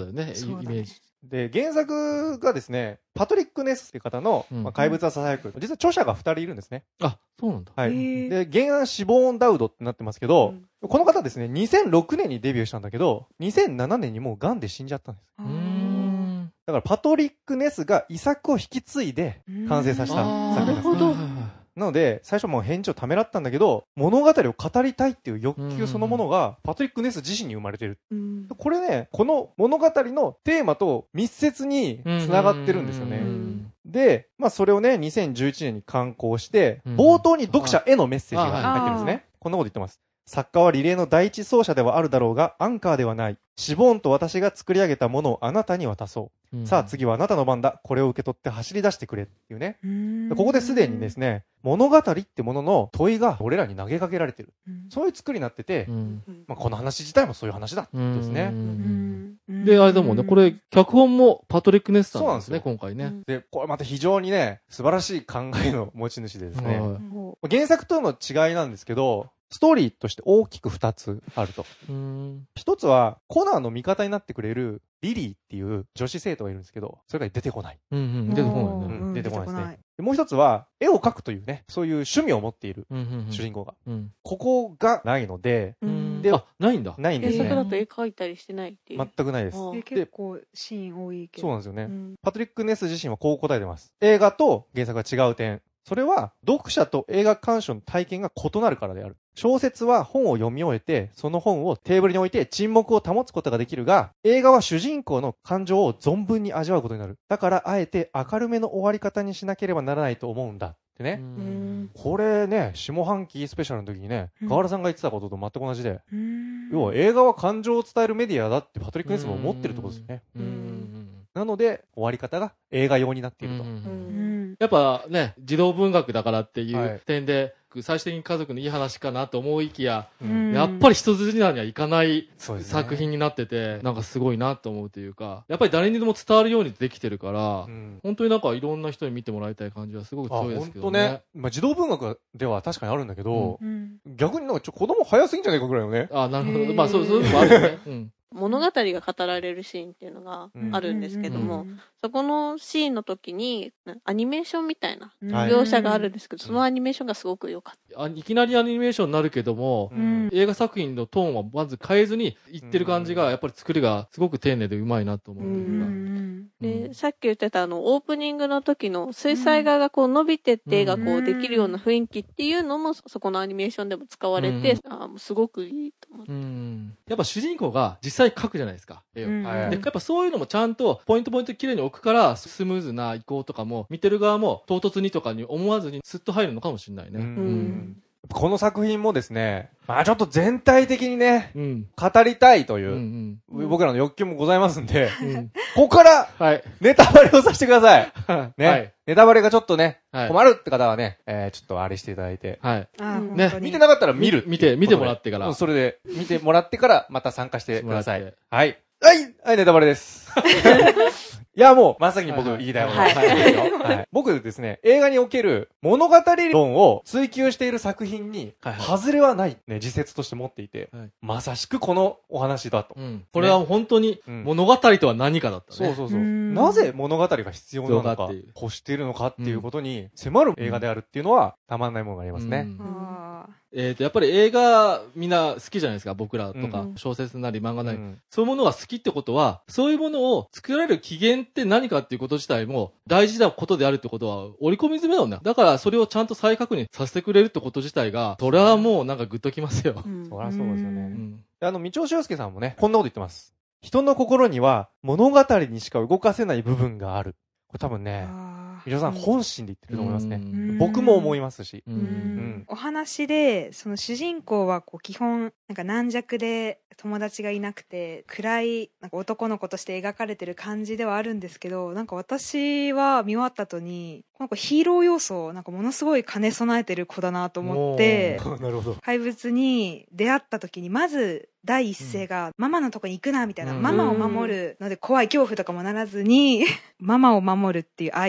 だよね、イそうだねメージ。 で、原作がですね、パトリック・ネスっていう方の、怪物は囁く。実は著者が2人いるんですね。 あ、そうなんだ。 はい。 へーで、原案シボーン・ダウドってなってますけど、この方ですね、2006年にデビューしたんだけど、2007年にもう癌で死んじゃったんです。 あうーーん。 だからパトリック・ネスが遺作を引き継いで完成させたうん作品なんです。 なるほどはいはいはいなので、最初もう返事をためらったんだけど、物語を語りたいっていう欲求そのものが、パトリック・ネス自身に生まれてる。 うんこれね、この物語のテーマと密接に繋がってるんですよね。 うんで、まあそれをね、2011年に刊行して、 うん冒頭に読者へのメッセージが入ってるんですあね。こんなこと言ってます。作家はリレーの第一走者ではあるだろうが、アンカーではない。シボーンと私が作り上げたものをあなたに渡そう。 うんさあ次はあなたの番だ。これを受け取って走り出してくれっていうね。ここですでにですね、物語ってものの問いが俺らに投げかけられてる。そういう作りになってて、 うんまあ、この話自体もそういう話だってことですね。 で、あれだもんね、これ、脚本もパトリック・ネスさんなんですね、 そう今回ね。 で、これまた非常にね、素晴らしい考えの持ち主でですね、 はい原作との違いなんですけど、ストーリーとして大きく2つあると。一つは、コナーの味方になってくれるリリーっていう女子生徒がいるんですけど、それが出てこない。 出てこないね。 うん出てこないですね。でもう一つは、絵を描くというね、そういう趣味を持っている主人公が。ここがないので、であ、ないんだ。 ないんですね。 原作だと絵描いたりしてないっていう。 全くないです。 結構シーン多いけど。 そうなんですよね。 うんパトリック・ネス自身はこう答えてます。映画と原作が違う点。それは、読者と映画鑑賞の体験が異なるからである。小説は本を読み終えて、その本をテーブルに置いて沈黙を保つことができるが、映画は主人公の感情を存分に味わうことになる。だから、あえて明るめの終わり方にしなければならないと思うんだ。ってね。これね、下半期スペシャルの時にね、河原さんが言ってたことと全く同じで、要は映画は感情を伝えるメディアだってパトリック・ネスも思ってるってことですよね。なので、終わり方が映画用になっていると。 やっぱね、児童文学だからっていはいう点で、最終的に家族のいい話かなと思いきや、 うんやっぱり一筋縄にはいかないそうですね作品になってて、なんかすごいなと思うというか、やっぱり誰にでも伝わるようにできてるから、 うん本当になんかいろんな人に見てもらいたい感じはすごく強いですけど本当ねね。。 まあ、児童文学では確かにあるんだけど、 うん逆になんか子供早すぎんじゃないかぐらいのね。 あ、なるほど。 へーまあそういうのもあるよね。うん。 物語が語られるシーンっていうのがあるんですけども、そこのシーンの時にアニメーションみたいなはい描写があるんですけど、そのアニメーションがすごく良かった。 いきなりアニメーションになるけども、映画作品のトーンはまず変えずに言ってる感じが、やっぱり作りがすごく丁寧でうまいなと思うというか。 で、さっき言ってたオープニングの時の水彩画がこう伸びてって絵がこうできるような雰囲気っていうのもそこのアニメーションでも使われて、もうすごくいいと思って。 やっぱ主人公が実際描くじゃないですか、絵を。 はいで、やっぱそういうのもちゃんとポイント綺麗に置くから、スムーズな移行とかも、見てる側も唐突にとかに思わずにスッと入るのかもしれないね。 んこの作品もですね、まあちょっと全体的にね、 うん。 語りたいという、 うん僕らの欲求もございますんで、 うん。 ここからはい。 ネタバレをさせてください。ね。 はい。 ネタバレがちょっとね、 はい困るって方はね、ちょっとあれしていただいて。 はい。 ね見てなかったら見る。 見てもらってからうんそれで、見てもらってから、また参加してくださいもらって。 はい。はい、ネタバレです。いや、もう、真っ先に僕言いたいことはいはい僕ですね、映画における物語論を追求している作品に、 はいはい外れはない、ね、自説として持っていて、 はいまさしくこのお話だと。 うん。これは本当にうん物語とは何かだったね。 そうそうそう。 うんなぜ物語が必要なのか必要かっていう、 欲しているのかっていうことに迫る映画であるっていうのは、たまんないものがありますね。 やっぱり映画みんな好きじゃないですか、僕らとかう、ん小説なり漫画なり。 うんそういうものが好きってことは、そういうものを作られる起源って何かっていうこと自体も大事なことであるってことは織り込み済みだもんね。だからそれをちゃんと再確認させてくれるってこと自体が、それはもうなんかグッときますよ。 うんそりゃそうですよね。 うん。 道尾修介さんもね、こんなこと言ってます。人の心には物語にしか動かせない部分がある。これ多分ね、道尾さん本心で言ってると思いますね。僕も思いますし。 お話でその主人公はこう基本なんか軟弱で友達がいなくて暗いなんか男の子として描かれてる感じではあるんですけど、なんか私は見終わった後にこの子ヒーロー要素をなんかものすごい兼ね備えてる子だなと思ってなるほど。 怪物に出会った時にまず第一声が、ママのとこに行くなみたいな、 うんママを守るので怖い恐怖とかもならずにママを守るっていう愛とか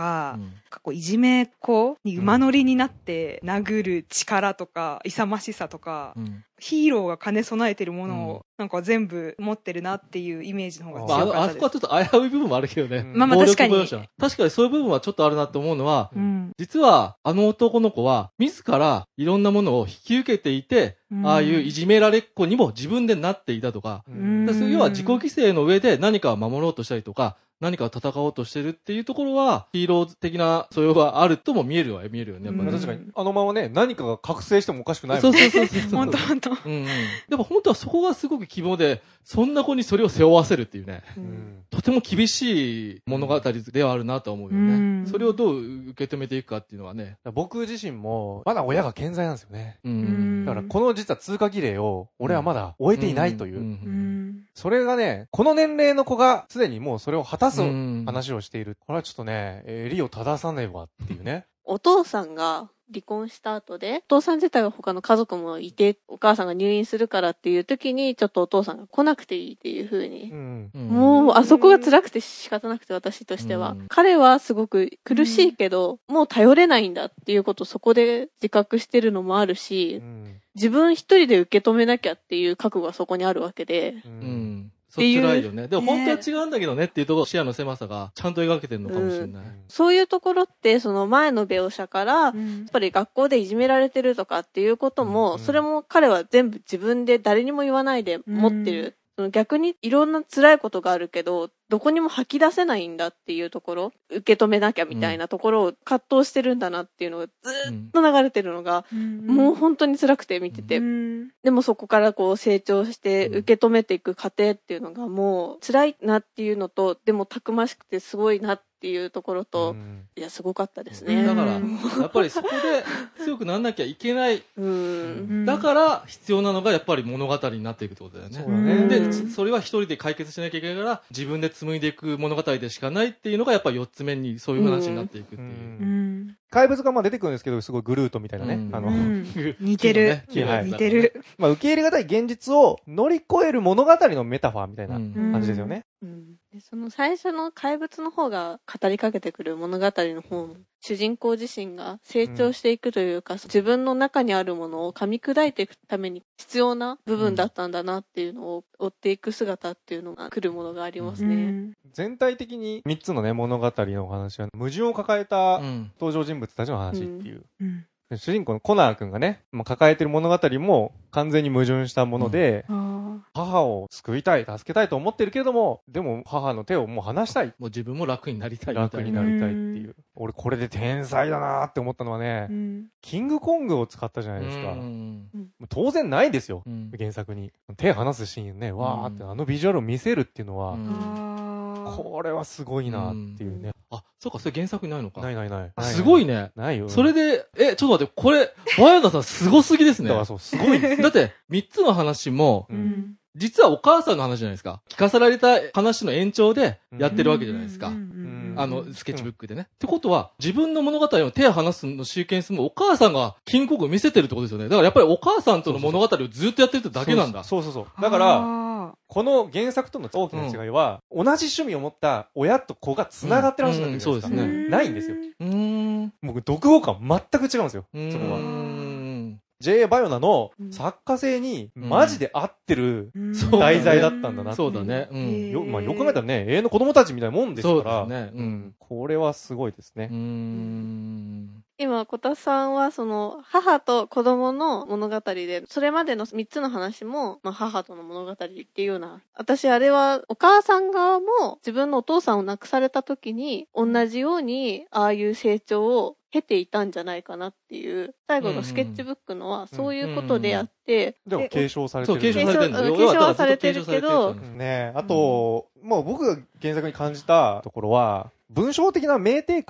か、 うんなんかこういじめっ子に馬乗りになって殴る力とか勇ましさとか、 うんヒーローが兼ね備えてるものうんをなんか全部持ってるなっていうイメージの方がまあ、 強かったです。 あそこはちょっと危うい部分もあるけどね。 うんまあまあ確かに暴力描写確かにそういう部分はちょっとあるなって思うのは、 うん実はあの男の子は自らいろんなものを引き受けていて、 うんああいういじめられっ子にも自分でなっていたとか、 うんだから要は自己犠牲の上で何かを守ろうとしたりとか、何かを戦おうとしてるっていうところは、ヒーロー的な素養があるとも見えるよね、やっぱまあり。 確かに、あのままね、何かが覚醒してもおかしくないもそんね。 うそうそうそう。 ほんとほんと。 うんうん。でも本当はそこがすごく肝で、そんな子にそれを背負わせるっていうね。 うんとても厳しい物語ではあるなと思うよね。 うんそれをどう受け止めていくかっていうのはね。 僕自身も、まだ親が健在なんですよね。 ううんん。 だからこの実は通過儀礼を、俺はまだ終えていないという。 うんそれがね、この年齢の子が、すでにもうそれを果たすうん話をしている。これはちょっとね、襟を正さねばっていうね。 お父さんが離婚した後で、お父さん自体は他の家族もいて、お母さんが入院するからっていう時に、ちょっとお父さんが来なくていいっていう風にう。ん。 もう、あそこが辛くて仕方なくて、私としては。 うん彼はすごく苦しいけど、もう頼れないんだっていうことをそこで自覚してるのもあるし、自分一人で受け止めなきゃっていう覚悟がそこにあるわけで。 う。 うんん。そう辛いよね。でも本当は違うんだけどねっていうところ、視野の狭さがちゃんと描けてるのかもしれない。 そういうところって、その前の描写から、やっぱり学校でいじめられてるとかっていうことも、 うんそれも彼は全部自分で誰にも言わないで持ってる。その逆にいろんな辛いことがあるけど、どこにも吐き出せないんだっていうところ、受け止めなきゃみたいなところを葛藤してるんだなっていうのがずーっと流れてるのが、もう本当に辛くて見てて。でもそこからこう成長して受け止めていく過程っていうのがもう辛いなっていうのと、でもたくましくてすごいなっていうところと、いや、すごかったですね。 だから、やっぱりそこで強くならなきゃいけない。 うん。 だから必要なのがやっぱり物語になっていくってことだよね。 そうだね。 で、それは一人で解決しなきゃいけないから、自分で紡いでいく物語でしかないっていうのが、やっぱり4つ目にそういう話になっていくっていう。 怪物がまあ出てくるんですけど、すごいグルートみたいなね。 似てる。 木のねはい似てる。 まあ受け入れがたい現実を乗り越える物語のメタファーみたいな感じですよね。 でその最初の怪物の方が語りかけてくる物語の方も、主人公自身が成長していくというか、自分の中にあるものを噛み砕いていくために必要な部分だったんだなっていうのを追っていく姿っていうのが来るものがありますね。 全体的に3つのね、物語のお話は、矛盾を抱えた登場人物たちの話っていう。主人公のコナー君がね、抱えてる物語も完全に矛盾したもので、母を救いたい、助けたいと思ってるけれども、でも母の手をもう離したい。 もう自分も楽になりたいみたいな。 楽になりたいっていう。俺これで天才だなーって思ったのはね、キングコングを使ったじゃないですか。当然ないですよ、原作に。手離すシーンね、わーってあのビジュアルを見せるっていうのは、これはすごいなっていうね。 あ、そうか、それ原作にないのか。 ない。 すごいね。 ないよ。 それで、ちょっと待って、これ、ワヤナさんすごすぎですね。 だからそう、すごい。 だって、3つの話も、実はお母さんの話じゃないですか。聞かされた話の延長でやってるわけじゃないですか。スケッチブックでね。ってことは、自分の物語を手を離すのシーケンスもお母さんがキングコングを見せてるってことですよね。だからやっぱりお母さんとの物語をずっとやってるってだけなんだ。 そう。だから、この原作との大きな違いは、同じ趣味を持った親と子が繋がってる話なんですよ。 そうですね。 ないんですよ。僕、読後感全く違うんですよ。そこは。J. バイオナの作家性にマジで合ってる題材だったんだなって。 そうだね。 よく考えたらね、永遠の子供たちみたいなもんですから。 そうですね。 これはすごいですね。 今、小田さんは、その、母と子供の物語で、それまでの3つの話も、母との物語っていうような、私、あれは、お母さん側も、自分のお父さんを亡くされた時に、同じように、ああいう成長を経ていたんじゃないかなっていう、最後のスケッチブックのは、そういうことであって、 でも継承されてる。 継承されてるんだよ。 継承はされてるけど、 ねあと、もう僕が原作に感じたところは、文章的な酩酊感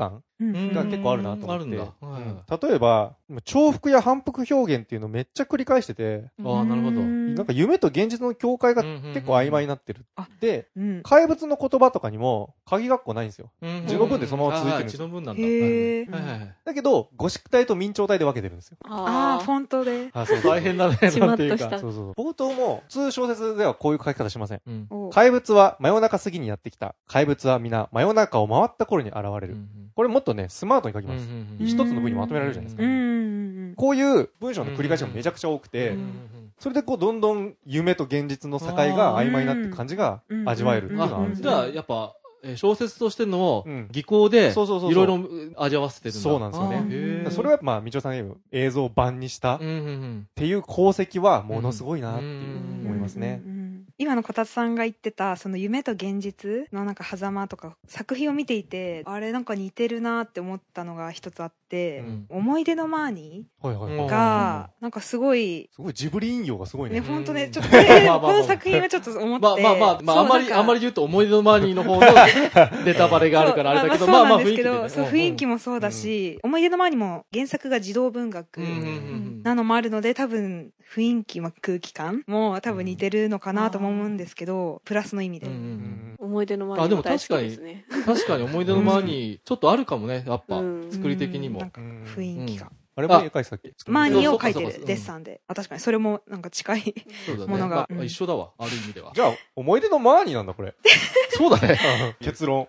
が結構あるなと思って。 あるんだ。 例えば、重複や反復表現っていうのをめっちゃ繰り返してて、 ああ、なるほど。 なんか夢と現実の境界が結構曖昧になってる。で、 うん。 怪物の言葉とかにも鍵括弧ないんですよ。字の文でそのまま続いてるんですよ。 字の文なんだ。 へー。 はいはいはい。 だけど、ゴシック体と明朝体で分けてるんですよ。 ああ、フォントで。 あ、そう大変だね、 ちまなんていうか。 っとした。 そうそう。冒頭も、普通小説ではこういう書き方しません。 うんお怪物は真夜中過ぎにやってきた。怪物は皆真夜中を回った頃に現れる。これもっとね、スマートに書きます。一つの文にまとめられるじゃないですか。こういう文章の繰り返しがめちゃくちゃ多くて、それでこうどんどん夢と現実の境が曖昧になっていく感じが味わえるっていうのがあるんですよ。 じゃあ、やっぱ、小説としての技巧で、いろいろ味わわせてるんだ。 そうなんですよね。それはまあ、みちおさんが言う映像を版にしたっていう功績はものすごいなっていう思いますね。 今のこたつさんが言ってた、その夢と現実のなんか狭間とか、作品を見ていて、あれなんか似てるなって思ったのが一つあって、思い出のマーニーが、なんかすごいジブリ引用がすごいね。 ほんとね、ちょっとこの作品はちょっと思って。 あんまり言うと思い出のマーニーの方のネタバレがあるからあれだけど、 まあ雰囲気でね。雰囲気もそうだし、思い出のマーニーも原作が児童文学なのもあるので、多分雰囲気も空気感も多分似てるのかなと思うんですけど、プラスの意味で。 思い出のマーニーも大好きですね。 確かに思い出のマーニー、ちょっとあるかもね、やっぱ、作り的にも。 雰囲気が。 あれも絵描いてたっけ？ マーニーを描いてる、デッサンで。確かに、それもなんか近いものが。 一緒だわ、ある意味では。 じゃあ、思い出のマーニーなんだ、これ。 そうだね。 結論。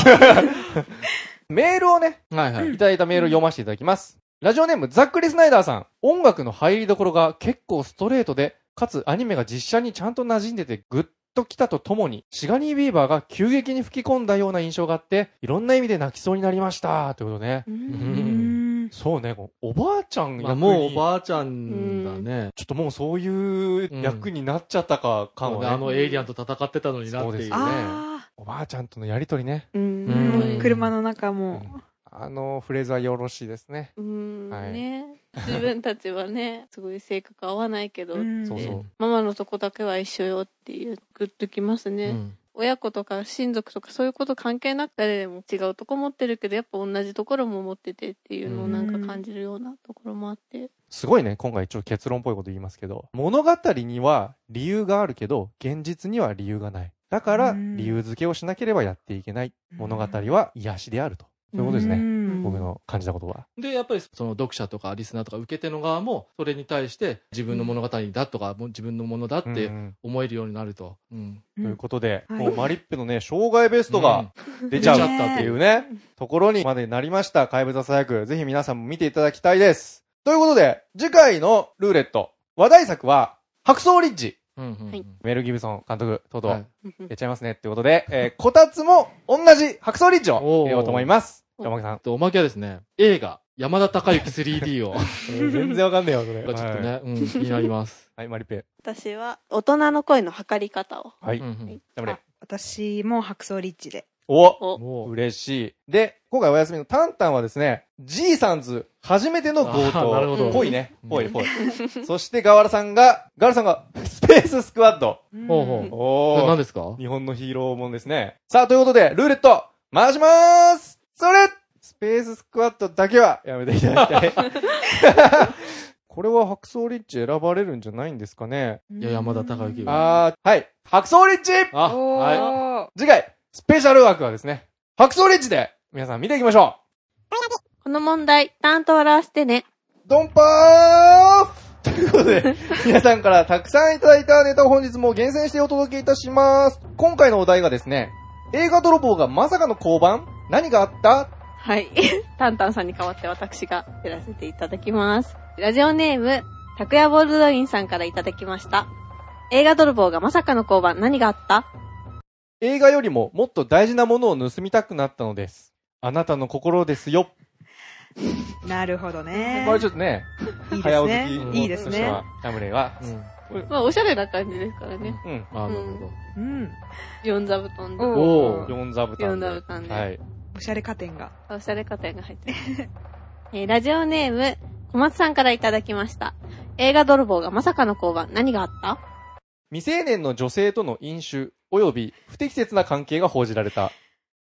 メールをね、いただいたメールを読ませていただきます。ラジオネーム、ザックリ・スナイダーさん。音楽の入りどころが結構ストレートで、かつアニメが実写にちゃんと馴染んでてグッときたとともに、シガニー・ビーバーが急激に吹き込んだような印象があって、いろんな意味で泣きそうになりました。ということね。そうね、おばあちゃん役に。 もうおばあちゃんだね。 ちょっともうそういう役になっちゃったか、感はね。 エイリアンと戦ってたのになっていうね。 おばあちゃんとのやりとりね。 車の中も。 フレーズはよろしいですね。 ね。自分たちはね、すごい性格合わないけど、 そうそう。 ママのとこだけは一緒よっていう、グッときますね。親子とか親族とかそういうこと関係なく誰でも違うとこ持ってるけど、やっぱ同じところも持っててっていうのをなんか感じるようなところもあって。 すごいね、今回一応結論っぽいこと言いますけど、物語には理由があるけど、現実には理由がない。だから、理由付けをしなければやっていけない。物語は癒しであると。そういうことですね。僕の感じたことは。 で、やっぱりその読者とかリスナーとか受け手の側も、それに対して自分の物語だとか、自分のものだって思えるようになると。 ということで、もうマリッペのね、生涯ベストが出ちゃったっていうね、ところにまでなりました。怪物朝役。ぜひ皆さんも見ていただきたいです。ということで、次回のルーレット、話題作は、白草リッジ。メル・ギブソン監督、とうとう、やっちゃいますね。ってことで、こたつも同じ白草リッジを入れようと思います。じゃあ、おまけさん。 おまけはですね、映画、山田孝之 3D を。 全然わかんねえよ、それ。 ちょっとね、気になります。 はい、マリペ。 私は、大人の恋の測り方を。 はい。頑張れ。 私も白草リッジで。 嬉しい。で、今回お休みのタンタンはですね、G さんズ初めての強盗。 なるほど。 ぽいね。ぽい。そしてガワラさんがスペーススクワッド。 何ですか？ 日本のヒーローもんですね。さあ、ということで、ルーレット、回しまーす。それスペーススクワットだけはやめていただきたい。これは白草リッチ選ばれるんじゃないんですかね。 いや、山田孝之は。はい。白草リッチはい。 次回、スペシャル枠はですね、白草リッチで皆さん見ていきましょう。この問題、ちゃんと笑わせてね。 ドンパーということで、皆さんからたくさんいただいたネタを本日も厳選してお届けいたします。今回のお題がですね、映画泥棒がまさかの降板？何があった？ はい。タンタンさんに代わって私がやらせていただきます。ラジオネーム、タクヤボルドインさんからいただきました。映画泥棒がまさかの降板、何があった？ 映画よりももっと大事なものを盗みたくなったのです。あなたの心ですよ。 なるほどね。 これちょっとね、 早起き。いいですね。 キャムレイは。 まあ、おしゃれな感じですからね。 なるほど。 四座布団で。 四座布団で。 はい。 おしゃれ加点が。 おしゃれ加点が入ってます。ラジオネーム、小松さんからいただきました。映画泥棒がまさかの降板、何があった？ 未成年の女性との飲酒、及び不適切な関係が報じられた。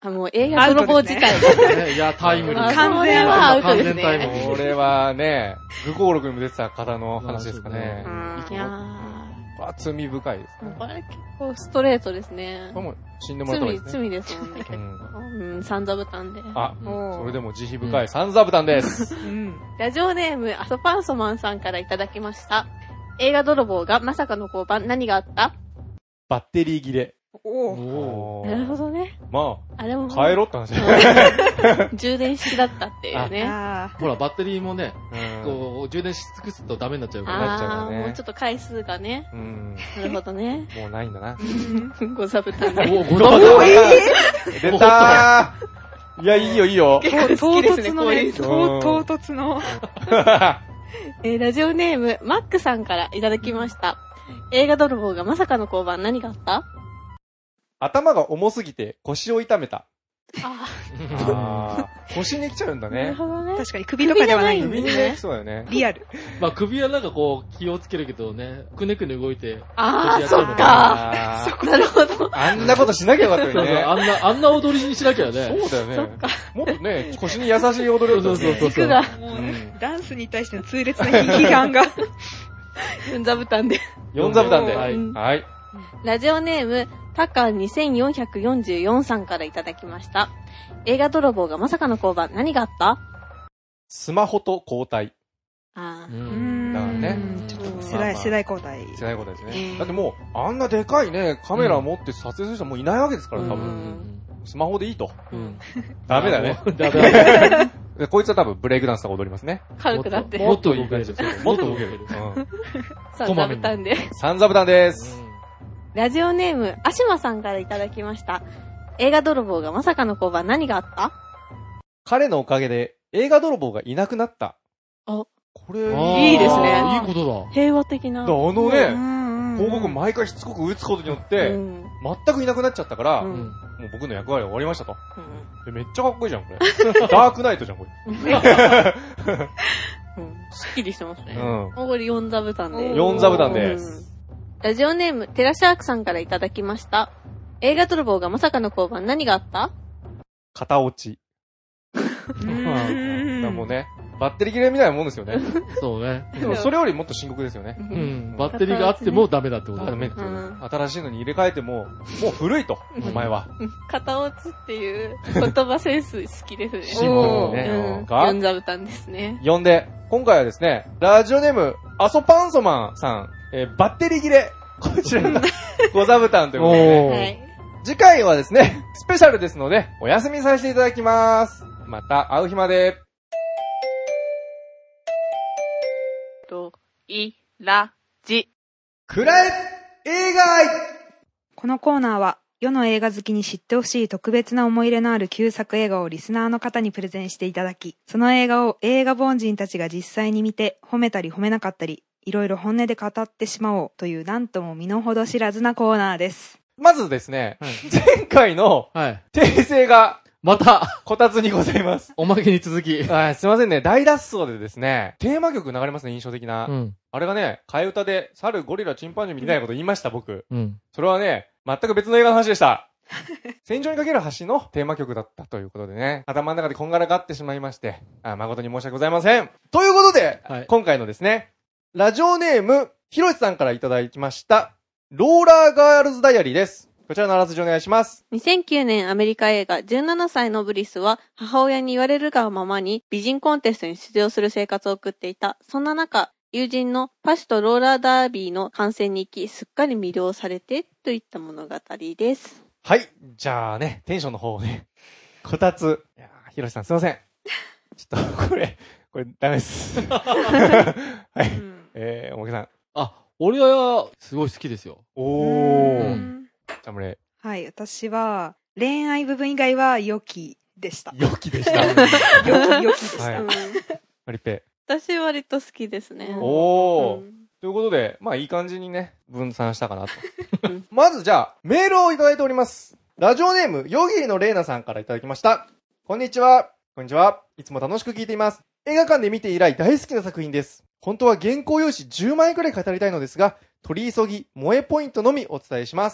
もう映画泥棒自体が。 いや、タイムリー。 完全これはアウトです完全タイムリね。 これはね、愚行録にも出てた方の話ですかね。 いやこれは罪深いですね。 これ結構ストレートですねこれ。も死んでもらった方がいいですね。 罪ですもんね、結構。三座ブタンで。 あ、 おーそれでも慈悲深い三座ブタンです。 うん。 ラジオネーム、アソパンソマンさんからいただきました。映画泥棒がまさかの交番、何があった？ バッテリー切れ。 おなるほどね。 まあれも。 あ、帰ろうって話だよ。 充電式だったっていうね。 あほら、バッテリーもね、 うんこう、充電し尽くすとダメになっちゃうから。 なっちゃうからねもうちょっと回数がね。 うん。 なるほどね。 もうないんだな。 ご座布団で。 お、ご覧ください。 出たーいや、いいよいいよ。 結構好きですね、 唐突のね、 こういうの。 唐突の。 ラジオネーム、マックさんからいただきました。映画泥棒がまさかの交番、何があった？ 頭が重すぎて腰を痛めた。 あ腰に来ちゃうんだあ、なるね。 ほどね。 確かに首とかではないんで首にね、来そうだよね。 リアル。 まあ、首はなんかこう、気をつけるけどね、くねくね動いて。 ああ、そっか。 あーなるほど。 あんなことしなきゃよかったそうそう、 よね。 あんな踊りにしなきゃね。 そうだよね。 そっか。 もっとね、腰に優しい踊りをそうそうそう軸が、 もうねうん、 ダンスに対しての痛烈な批判が。 うん座布団で。 4座布団で。 はいはい。 ラジオネーム、タカ2444さんからいただきました。映画泥棒がまさかの交番、何があった？ スマホと交代。 ああ。 うん。 だからねちょっとまあまあ世代交代。 世代交代ですね。 うんだってもう、あんなでかいね、カメラ持って撮影する人もういないわけですから、多う分。 んスマホでいいと。 うん。 ダメだね。 ダメだね。 でこいつは多分ブレイクダンスとか踊りますね。 軽くなって。 もっと動ける。 もっと動ける。 さあ、座布団で。 三座布団です。 ラジオネーム、アシマさんからいただきました。映画泥棒がまさかの交番、何があった？ 彼のおかげで映画泥棒がいなくなった。 あ、 これ、 いいですねいいことだ。 平和的な。 あのうね、 ん広告毎回しつこく打つことによって、 うん全くいなくなっちゃったから、 うんもう僕の役割は終わりましたと。 うんでめっちゃかっこいいじゃん、これ。ダークナイトじゃん、これ。 うんすっきりしてますね。 うんこれ4座布団で。 4座布団です。 ラジオネーム、テラシャークさんからいただきました。映画泥棒がまさかの交番、何があった？ 片落ち。 うんだからもうね、バッテリー切れみたいなもんですよね。 そうね。 でもそれよりもっと深刻ですよね。 うん。バッテリーがあってもダメだってことだね。 ダメですようんね。新しいのに入れ替えても、もう古いと、 うんお前は。 片落ちっていう言葉センス好きですね。 シンプルにねうん。 が 4座布団ですね。 呼んで、今回はですね、ラジオネーム、アソパンソマンさん、バッテリー切れ。こちらが、ご座布団ということでね、 おーはい。 次回はですね、スペシャルですので、お休みさせていただきます。また会う日まで。 いらじ。 くらえ映画愛。 このコーナーは、世の映画好きに知ってほしい特別な思い入れのある旧作映画をリスナーの方にプレゼンしていただき、その映画を映画凡人たちが実際に見て、褒めたり褒めなかったり、いろいろ本音で語ってしまおうというなんとも身の程知らずなコーナーです。 まずですね、 はい前回のはい。 訂正がまた、 こたつにございます。 おまけに続き。 はい、すいませんね。大脱走でですね、テーマ曲流れますね、印象的な。 うん。 あれがね、替え歌で、猿、ゴリラ、チンパンジーみたいなこと言いました、僕。 うん。 それはね、全く別の映画の話でした。戦場にかける橋のテーマ曲だったということでね、頭の中でこんがらがってしまいまして、誠に申し訳ございません。ということで、 はい今回のですね、ラジオネーム、ひろしさんからいただきました、ローラーガールズダイアリーです。こちらのあらすじお願いします。 2009年アメリカ映画17歳のブリスは母親に言われるがままに美人コンテストに出場する生活を送っていた。そんな中、友人のパシとローラーダービーの観戦に行き、すっかり魅了されてといった物語です。 はい。じゃあね、テンションの方をね、こたつ。いやーひろしさんすいません。ちょっと、これダメです。はい。おもけさん。 あ、俺は、すごい好きですよ。 おー。 うんじゃあ、れ、 はい、私は、恋愛部分以外は良きでした。 良きでした。 良きでした。 はいうんマリペ。 私割と好きですね。 おー。 うんということで、まあいい感じにね、分散したかなとうん。 まずじゃあ、メールをいただいております。ラジオネーム、ヨギーのレイナさんからいただきました。こんにちは。こんにちは。いつも楽しく聞いています。映画館で見て以来大好きな作品です。本当は原稿用紙10枚くらい語りたいのですが、取り急ぎ、萌えポイントのみお伝えします。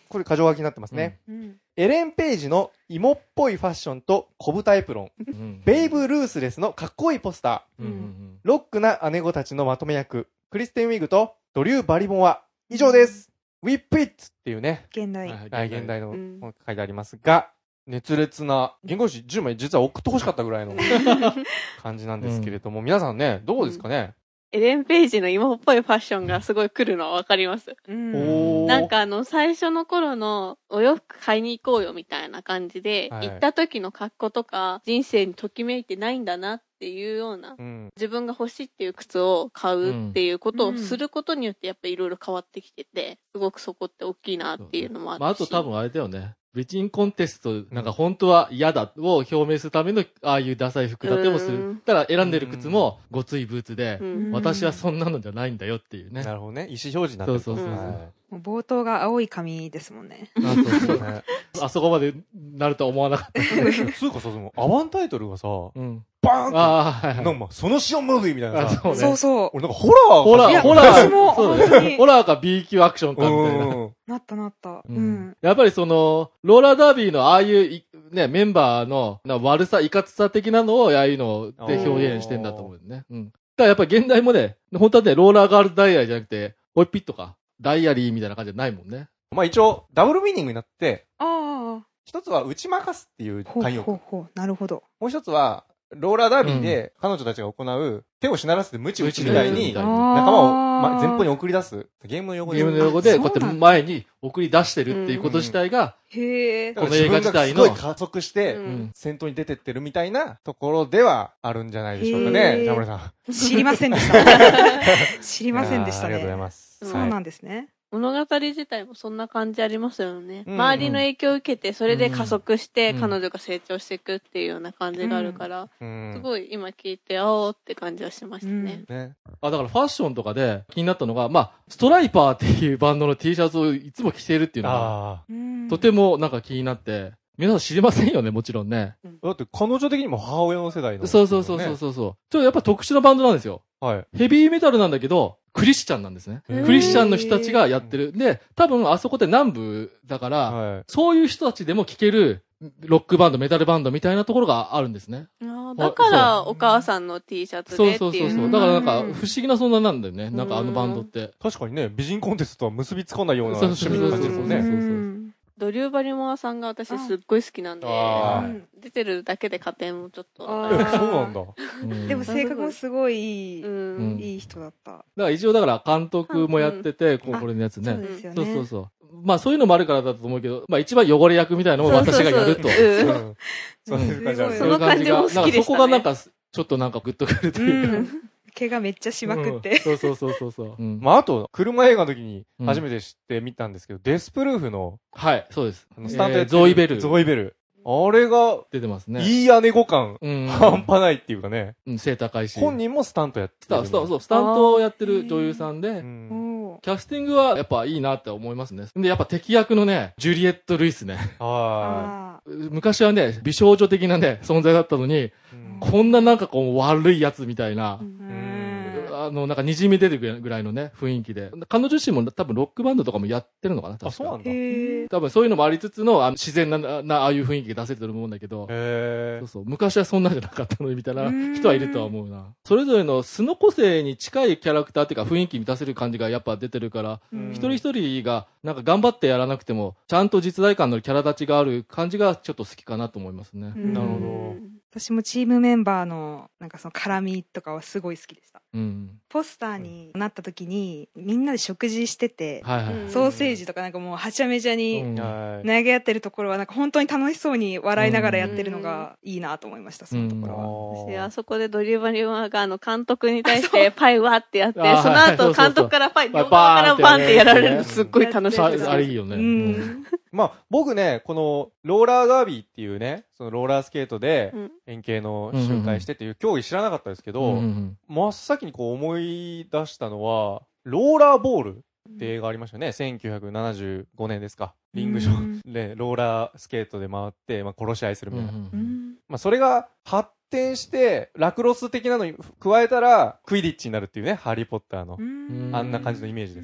これ箇条書きになってますね。 うん。 エレン・ペイジの芋っぽいファッションと小豚エプロン。 うんベイブ・ルースレスのかっこいいポスター。 うんうんロックな姉子たちのまとめ役。クリステン・ウィグとドリュー・バリボンは以上です。ウィップ・イッツっていうね、 現代。 はい、現代のうん書いてありますが、熱烈な原稿紙10枚実は送ってほしかったぐらいの感じなんですけれども、皆さんね、どうですかね、 エレン・ペイジの芋っぽいファッションがすごい来るのはわかります。 うん。 おーなんか最初の頃のお洋服買いに行こうよみたいな感じで、 はい行った時の格好とか人生にときめいてないんだなっていうような、 うん。 自分が欲しいっていう靴を買うっていうことうんをすることによってやっぱりいろいろ変わってきてて、すごくそこって大きいなっていうのもあるし。 まあ、あと多分あれだよね。美人コンテスト、なんか本当は嫌だを表明するための、ああいうダサい服だってもする。ただ選んでる靴もごついブーツで、 うん私はそんなのじゃないんだよっていうね。 なるほどね。意思表示になってる。 そうそうそうそうはいもう冒頭が青い髪ですもんね。 あそうそうねあそこまでなるとは思わなかった。 つうかさ、その、アワンタイトルがさ、 うん。 バーンって、 ああ、はいはい。 なんか、そのシオンムービーみたいなさ、 あそうね。 そうそう。 俺なんかホラーホラー、 いやホラー。 私もそう本当にだね。ホラーか B 級アクションかみたいな。 うん。 なったなった。 ううんん。 やっぱりその、ローラーダービーのああいうね、メンバーの悪さ、いかつさ的なのをああいうので表現してんだと思うよね。うん。だからやっぱり現代もね、本当はね、ローラーガールズダイアリーじゃなくて、ホイッピットか、ダイアリーみたいな感じじゃないもんね。 まあ一応、ダブルミーニングになって、 ああ。 一つは打ち負かすっていうほう慣用句。 ほうほう。なるほど。 もう一つは、ローラーダービーで彼女たちが行う、手をしならせてムチ打ちみたいに、 ムチ仲みたい間を前方に送り出す。ゲームの用語で。 ゲームの用語で、 あこうやってそうなんだ前に送り出してるっていうこと自体が、 へえだ。からこの映画自体の自分がすごい加速してう、 うんん。 先頭に出てってるみたいなところではあるんじゃないでしょうかね。 へージャムレさん。 知りませんでした。知りませんでしたいやーありがとうございね。 ます。 そうなんですね。 物語自体もそんな感じありますよね。 うん周りの影響を受けて、それで加速してうん彼女が成長していくっていうような感じがあるから、 うんすごい今聞いて、あーって感じはしましたね。 ね。 あ、だからファッションとかで気になったのが、まあ、ストライパーっていうバンドの T シャツをいつも着てるっていうのが、 あうんとてもなんか気になって、皆さん知りませんよね、もちろんね。 あ。だって彼女的にも母親の世代の。 そうそうそうそうそう。ちょっとやっぱ特殊なバンドなんですよ。 はい。 ヘビーメタルなんだけど、クリスチャンなんですね。 へークリスチャンの人たちがやってる。で、多分あそこって南部だから、 はい。 そういう人たちでも聴けるロックバンド、メタルバンドみたいなところがあるんですね。 あーだからお母さんの T シャツそうでっていうう。 そそうそう。だからなんか不思議な存在なんだよね。なんかあのバンドって。 確かにね、美人コンテストとは結びつかないようなそう趣味の感じですもんね。 そうそううんドリュー・バリモアさんが私すっごい好きなんで、 あーうん出てるだけで加点もちょっと。 え、 あーそうなんだ。 うんでも性格もすごいいい、 うん。 いい人だった。 だから一応だから監督もやってて、 うんこれのやつね。 そうですよね。 そうそうそう。まあそういうのもあるからだと思うけど、まあ一番汚れ役みたいなのを私がやると。 そうそうそううんそういう感じある。 その感じも好きでしたねなんかそこがなんか、ちょっとなんかグッとくるとういうか。 ん。毛がめっちゃしまくっうんて。 そうそうそうそうそう。うんまあ、あと、車映画の時に初めて知って見たんですけど、デスプルーフのはい、そうです。 スタントやってるゾーイベル。 ゾーイベル。あれが、 出てますね。 いい姉子感、 うん。 半端ないっていうかね。 うん、背高いし。 本人もスタントやってる。 そう、スタントをやってる女優さんうで、 ん。 おーキャスティングはやっぱいいなって思いますね。で、やっぱ敵役のね、ジュリエット・ルイスね。 はあ昔はね、美少女的なね、存在だったのに、 い。うんこんななんかこう悪いやつみたいなう、 ーんなんか滲み出てくるぐらいのね、雰囲気で。彼女自身も多分ロックバンドとかもやってるのかな、確かあ、そうなんだ。 ーへへえ。 多分そういうのもありつつの、自然な、ああいう雰囲気が出せてると思うんだけど、 えそう。そう、昔はそんなんじゃなかったのにみたいなうん人はいるとは思うな。それぞれの素の個性に近いキャラクターっていうか雰囲気に出せる感じがやっぱ出てるから、 うん一人一人がなんか頑張ってやらなくても、ちゃんと実在感のキャラ立ちがある感じがちょっと好きかなと思いますね。 うんなるほど。 私もチームメンバーのなんかその絡みとかはすごい好きでした。 うん。 ポスターになった時にみんなで食事してて、 はいはい。 うんソーセージとかなんかもうはちゃめちゃうにんはい。 投げ合ってるところはなんか本当に楽しそうに笑いながらやってるのがいいなと思いました、そのところは。 私あそこでドリューバリマが監督に対してパイワってやって、 あその後はいそうそうそう監督からパイ、 まあ両側からバンってやられるのバーンってすっごい楽しいさです。 あれいいよね。 うんまあ、僕ね、この、ローラーダービーっていうね、そのローラースケートでうん、 円形の周回してっていう競技知らなかったですけうんど、 うん真っ先にこう思い出したのは、ローラーボールって映画ありましたよね。1975年ですか。リング上うんで、ローラースケートで回って、まあ、殺し合いするうんうみたいな。 んまあ、それが発展して、ラクロス的なのに加えたら、クイディッチになるっていうね、ハリーポッターの。 んあんな感じのイメージですよね。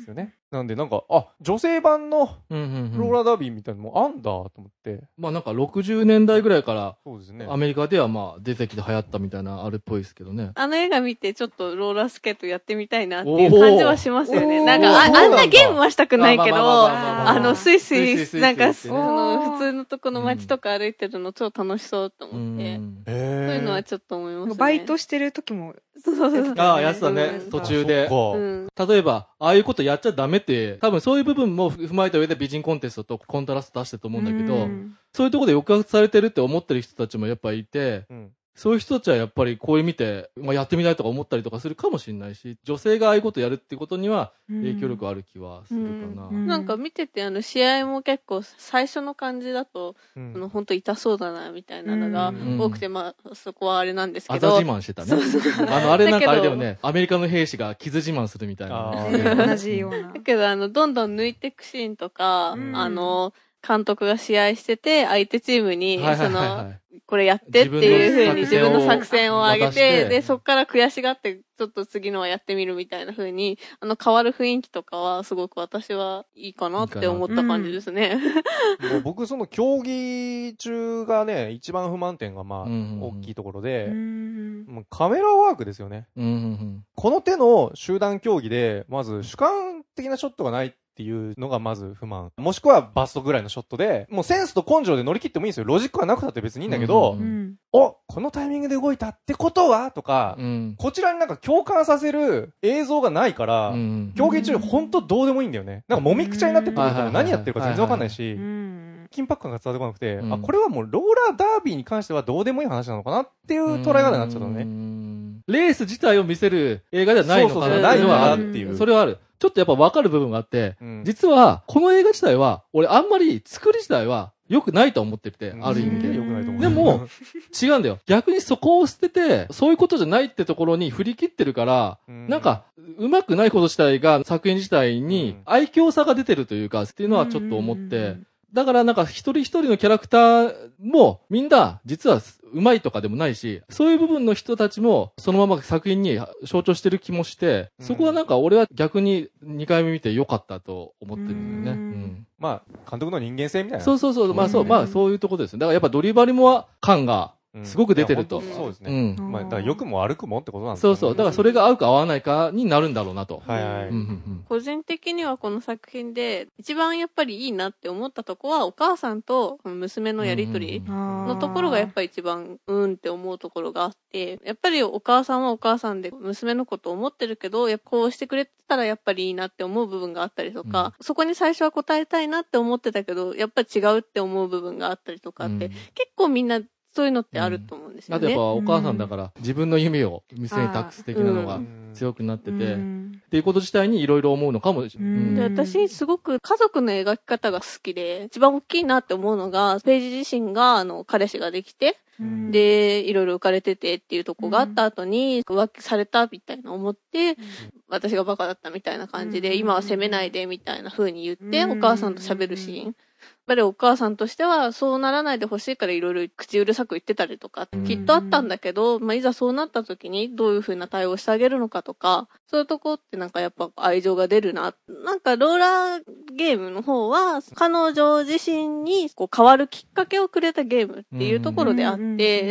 なんでなんか、女性版のうんうんうん。 ローラーダービーみたいなのもあんだと思って。 まあなんか60年代ぐらいから、 そうですね。 アメリカではまあ出てきて流行ったみたいなあるっぽいですけどね。 あの映画見てちょっとローラースケートやってみたいなっていう感じはしますよね。なんかあんなゲームはしたくないけど、スイスイ、なんか、普通のとこの街とか歩いてるの超楽しそうと思って、そういうのはちょっと思いますね。 バイトしてる時も。 そうああ、やつだね。途中で。例えば、ああいうことやっちゃダメって、多分そういう部分も踏まえた上で美人コンテストとコントラスト出してると思うんだけど、そういうところで抑圧されてるって思ってる人たちもやっぱいて、そういう人たちはやっぱりこういう見て、まあ、やってみたいとか思ったりとかするかもしれないし、女性がああいうことやるってことには影響力ある気はするかな。 なんか見てて試合も結構最初の感じだと、本当痛そうだなみたいなのが多くて、まあそこはあれなんですけど。 あざ自慢してたね。あれなんかあれだよね、アメリカの兵士が傷自慢するみたいな。 同じような。 だけどどんどん抜いていくシーンとか、監督が試合してて、相手チームに、これやってっていう風に自分の作戦を上げて、で、そっから悔しがって、ちょっと次のはやってみるみたいな風に、変わる雰囲気とかは、すごく私はいいかなって思った感じですね。 もう僕、その競技中がね、一番不満点がまあ、大きいところで、もうカメラワークですよね。この手の集団競技で、まず主観的なショットがないっていうのがまず不満。もしくはバストぐらいのショットで、もうセンスと根性で乗り切ってもいいんですよ。ロジックがなくたって別にいいんだけど、このタイミングで動いたってことはとか、こちらになんか共感させる映像がないから、競技中ほんとどうでもいいんだよね。なんかもみくちゃになってるから何やってるか全然わかんないし、緊迫感が伝わってこなくて、これはもうローラーダービーに関してはどうでもいい話なのかなっていう捉え方になっちゃったのね。 レース自体を見せる映画ではないのかなないのかなっていう。 それはある。ちょっとやっぱ分かる部分があって、実は、この映画自体は、俺あんまり作り自体は良くないと思ってて、ある意味で。 良くないと思う。 でも、違うんだよ。逆にそこを捨てて、そういうことじゃないってところに振り切ってるから、なんか、上手くないこと自体が作品自体に愛嬌さが出てるというか、っていうのはちょっと思って、だからなんか一人一人のキャラクターもみんな実は上手いとかでもないし、そういう部分の人たちもそのまま作品に象徴してる気もして、そこはなんか俺は逆に2回目見て良かったと思ってるんだよね。 まあ、監督の人間性みたいな。 そう。まあそういうとこですね。だからやっぱドリバリモア感がすごく出てると。 そうですね。まあ、だから良くも悪くもってことなんですね。 そう。だからそれが合うか合わないかになるんだろうなと。 個人的にはこの作品で一番やっぱりいいなって思ったとこはお母さんと娘のやりとりのところがやっぱり一番って思うところがあって、やっぱりお母さんはお母さんで娘のことを思ってるけど、こうしてくれたらやっぱりいいなって思う部分があったりとか、そこに最初は答えたいなって思ってたけど、やっぱり違うって思う部分があったりとかって、結構みんなそういうのってあると思うんですよね。 あとやっぱお母さんだから自分の夢を店に託す的なのが強くなってて、っていうこと自体にいろいろ思うのかもしれない。 で、私すごく家族の描き方が好きで、一番大きいなって思うのが、ペイジ自身が彼氏ができて、で、いろいろ浮かれててっていうとこがあった後に、浮気されたみたいな思って、私がバカだったみたいな感じで、今は責めないでみたいな風に言って、お母さんと喋るシーン。やっぱりお母さんとしてはそうならないでほしいからいろいろ口うるさく言ってたりとかきっとあったんだけど、まあ、いざそうなった時にどういう風な対応してあげるのかとか、そういうとこってなんかやっぱ愛情が出るな。なんかローラーゲームの方は彼女自身にこう変わるきっかけをくれたゲームっていうところであって、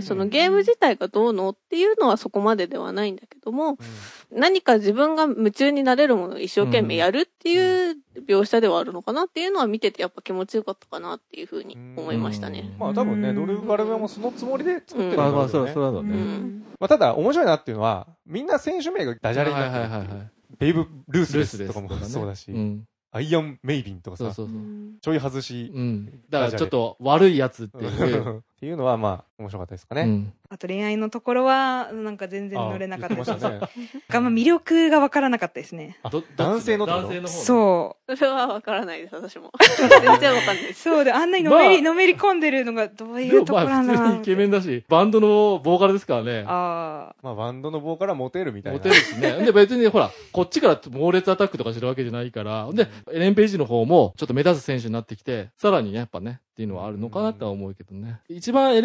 そのゲーム自体がどうのっていうのはそこまでではないんだけども、何か自分が夢中になれるものを一生懸命やるっていう描写ではあるのかなっていうのは見ててやっぱ気持ちよかったかなっていうふうに思いましたね。 まあ多分ね、ドルガルベもそのつもりで作ってるんだろうね。 まあそうだね。 まあただ面白いなっていうのは、みんな選手名がダジャレになってる。ベイブ・ルースレスとかもそうだし、アイアン・メイビンとかさ、ちょい外し。 だからちょっと悪いやつっていう。 っていうのはまあ面白かったですかね。 あと恋愛のところはなんか全然乗れなかったです。魅力がわからなかったですね。 男性のそう。 それはわからないです、私も。全然わかんないです。 そうで、あんなにのめり込んでるのがどういうところなんだろう。 普通にイケメンだし、バンドのボーカルですからね。 まあバンドのボーカルはモテるみたいな。 モテるしね。で別にほら、こっちから猛烈アタックとかしてるわけじゃないから。で、エレン・ページの方もちょっと目立つ選手になってきて、さらにね、やっぱね、っていうのはあるのかなとは思うけどね。一番エレン・ページ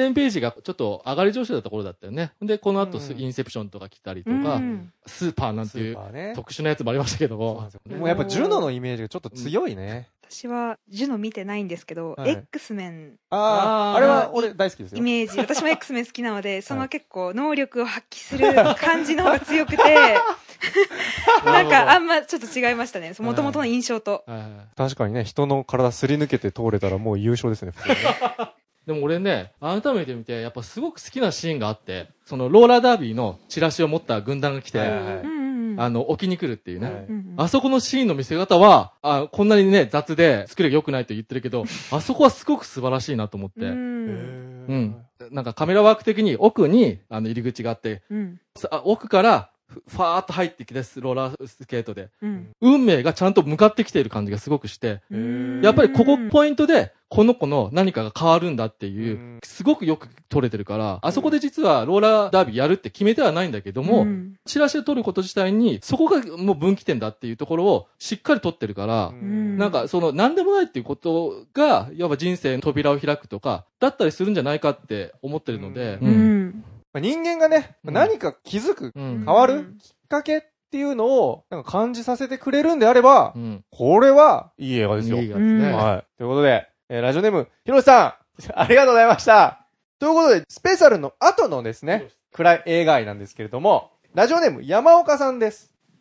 がちょっと上がり調子だった頃だったよね。で、この後、インセプションとか来たりとか、スーパーなんていう特殊なやつもありましたけども。 もうやっぱジュノのイメージがちょっと強いね。 私はジュノ見てないんですけど、X メン。 あれは俺大好きですよ。 イメージ。私も X メン好きなので、その結構能力を発揮する感じの方が強くて、なんかあんまちょっと違いましたね。もともとの印象と。 確かにね、人の体すり抜けて通れたらもう優勝ですね、普通にね。 でも俺ね、改めて見て、やっぱすごく好きなシーンがあって、そのローラーダービーのチラシを持った軍団が来て、置きに来るっていうね。あそこのシーンの見せ方は、こんなにね、雑で作りが良くないと言ってるけど、あそこはすごく素晴らしいなと思って。なんかカメラワーク的に奥に、入り口があって、奥から、ファーっと入ってきてローラースケートで、運命がちゃんと向かってきている感じがすごくして、やっぱりここポイントで、この子の何かが変わるんだっていう、すごくよく撮れてるから、あそこで実はローラーダービーやるって決めてはないんだけども、チラシで撮ること自体に、そこがもう分岐点だっていうところをしっかり撮ってるから、なんかその何でもないっていうことが、いわば人生の扉を開くとか、だったりするんじゃないかって思ってるので、 人間がね、何か気づく、変わるきっかけっていうのをなんか感じさせてくれるんであれば、これはいい映画ですよ。 いい映画ですね。 はい。ということで、ラジオネーム、ひろしさん、ありがとうございました。ということで、スペシャルの後のですね、暗い映画愛なんですけれども、ラジオネーム、山岡さんです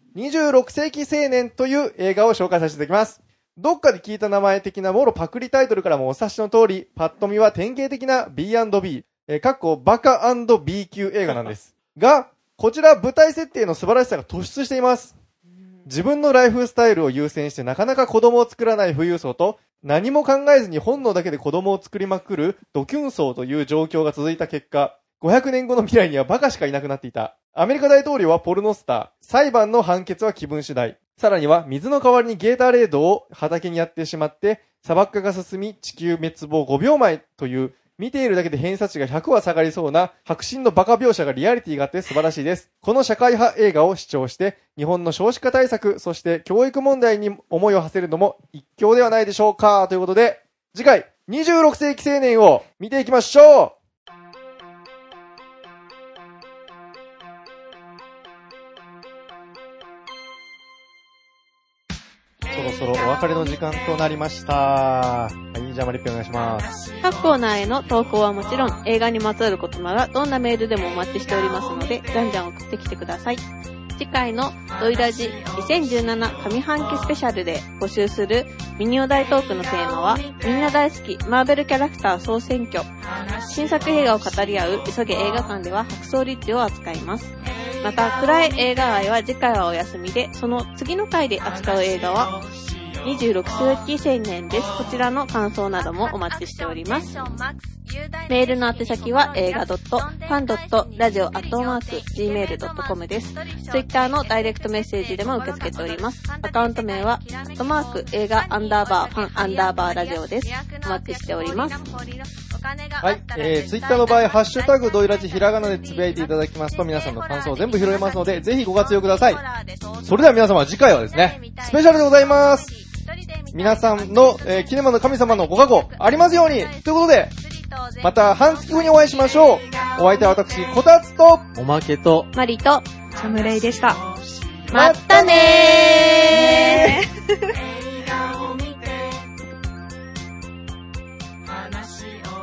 。26世紀青年という映画を紹介させていただきます。どっかで聞いた名前的なもろパクリタイトルからもお察しの通り、パッと見は典型的な B&B、バカ&B 級映画なんです。が、こちら舞台設定の素晴らしさが突出しています。自分のライフスタイルを優先してなかなか子供を作らない富裕層と、何も考えずに本能だけで子供を作りまくるドキュン層という状況が続いた結果、500年後の未来にはバカしかいなくなっていた。アメリカ大統領はポルノスター。裁判の判決は気分次第。さらには水の代わりにゲータレードを畑にやってしまって、砂漠化が進み地球滅亡5秒前という、見ているだけで偏差値が100は下がりそうな迫真のバカ描写がリアリティがあって素晴らしいです。この社会派映画を視聴して、日本の少子化対策、そして教育問題に思いを馳せるのも一興ではないでしょうか。ということで、次回、26世紀青年を見ていきましょう。そろそろお別れの時間となりました。はい、じゃあマリッピお願いします。 各コーナーへの投稿はもちろん、映画にまつわることならどんなメールでもお待ちしておりますので、じゃんじゃん送ってきてください。次回のドイラジ2017上半期スペシャルで募集するミニオ大トークのテーマは、みんな大好きマーベルキャラクター総選挙。新作映画を語り合う急げ映画館では白装リッチを扱います。また、暗い映画愛は次回はお休みで、その次の回で扱う映画は26世紀青年です。こちらの感想などもお待ちしております。メールの宛先は映画.fan.radio@gmail.com です。ツイッターのダイレクトメッセージでも受け付けております。アカウント名は映画_ファンラジオです。お待ちしております。 はい、ツイッターの場合、ハッシュタグドイラジひらがなでつぶやいていただきますと、皆さんの感想を全部拾えますので、ぜひご活用ください。それでは皆様、次回はですね、スペシャルでございます。皆さんの、キネマの神様のご加護ありますようにということで、また半月後にお会いしましょう。お相手は私、こたつと、 おまけと、 マリと、 サムレイでした。 まったねー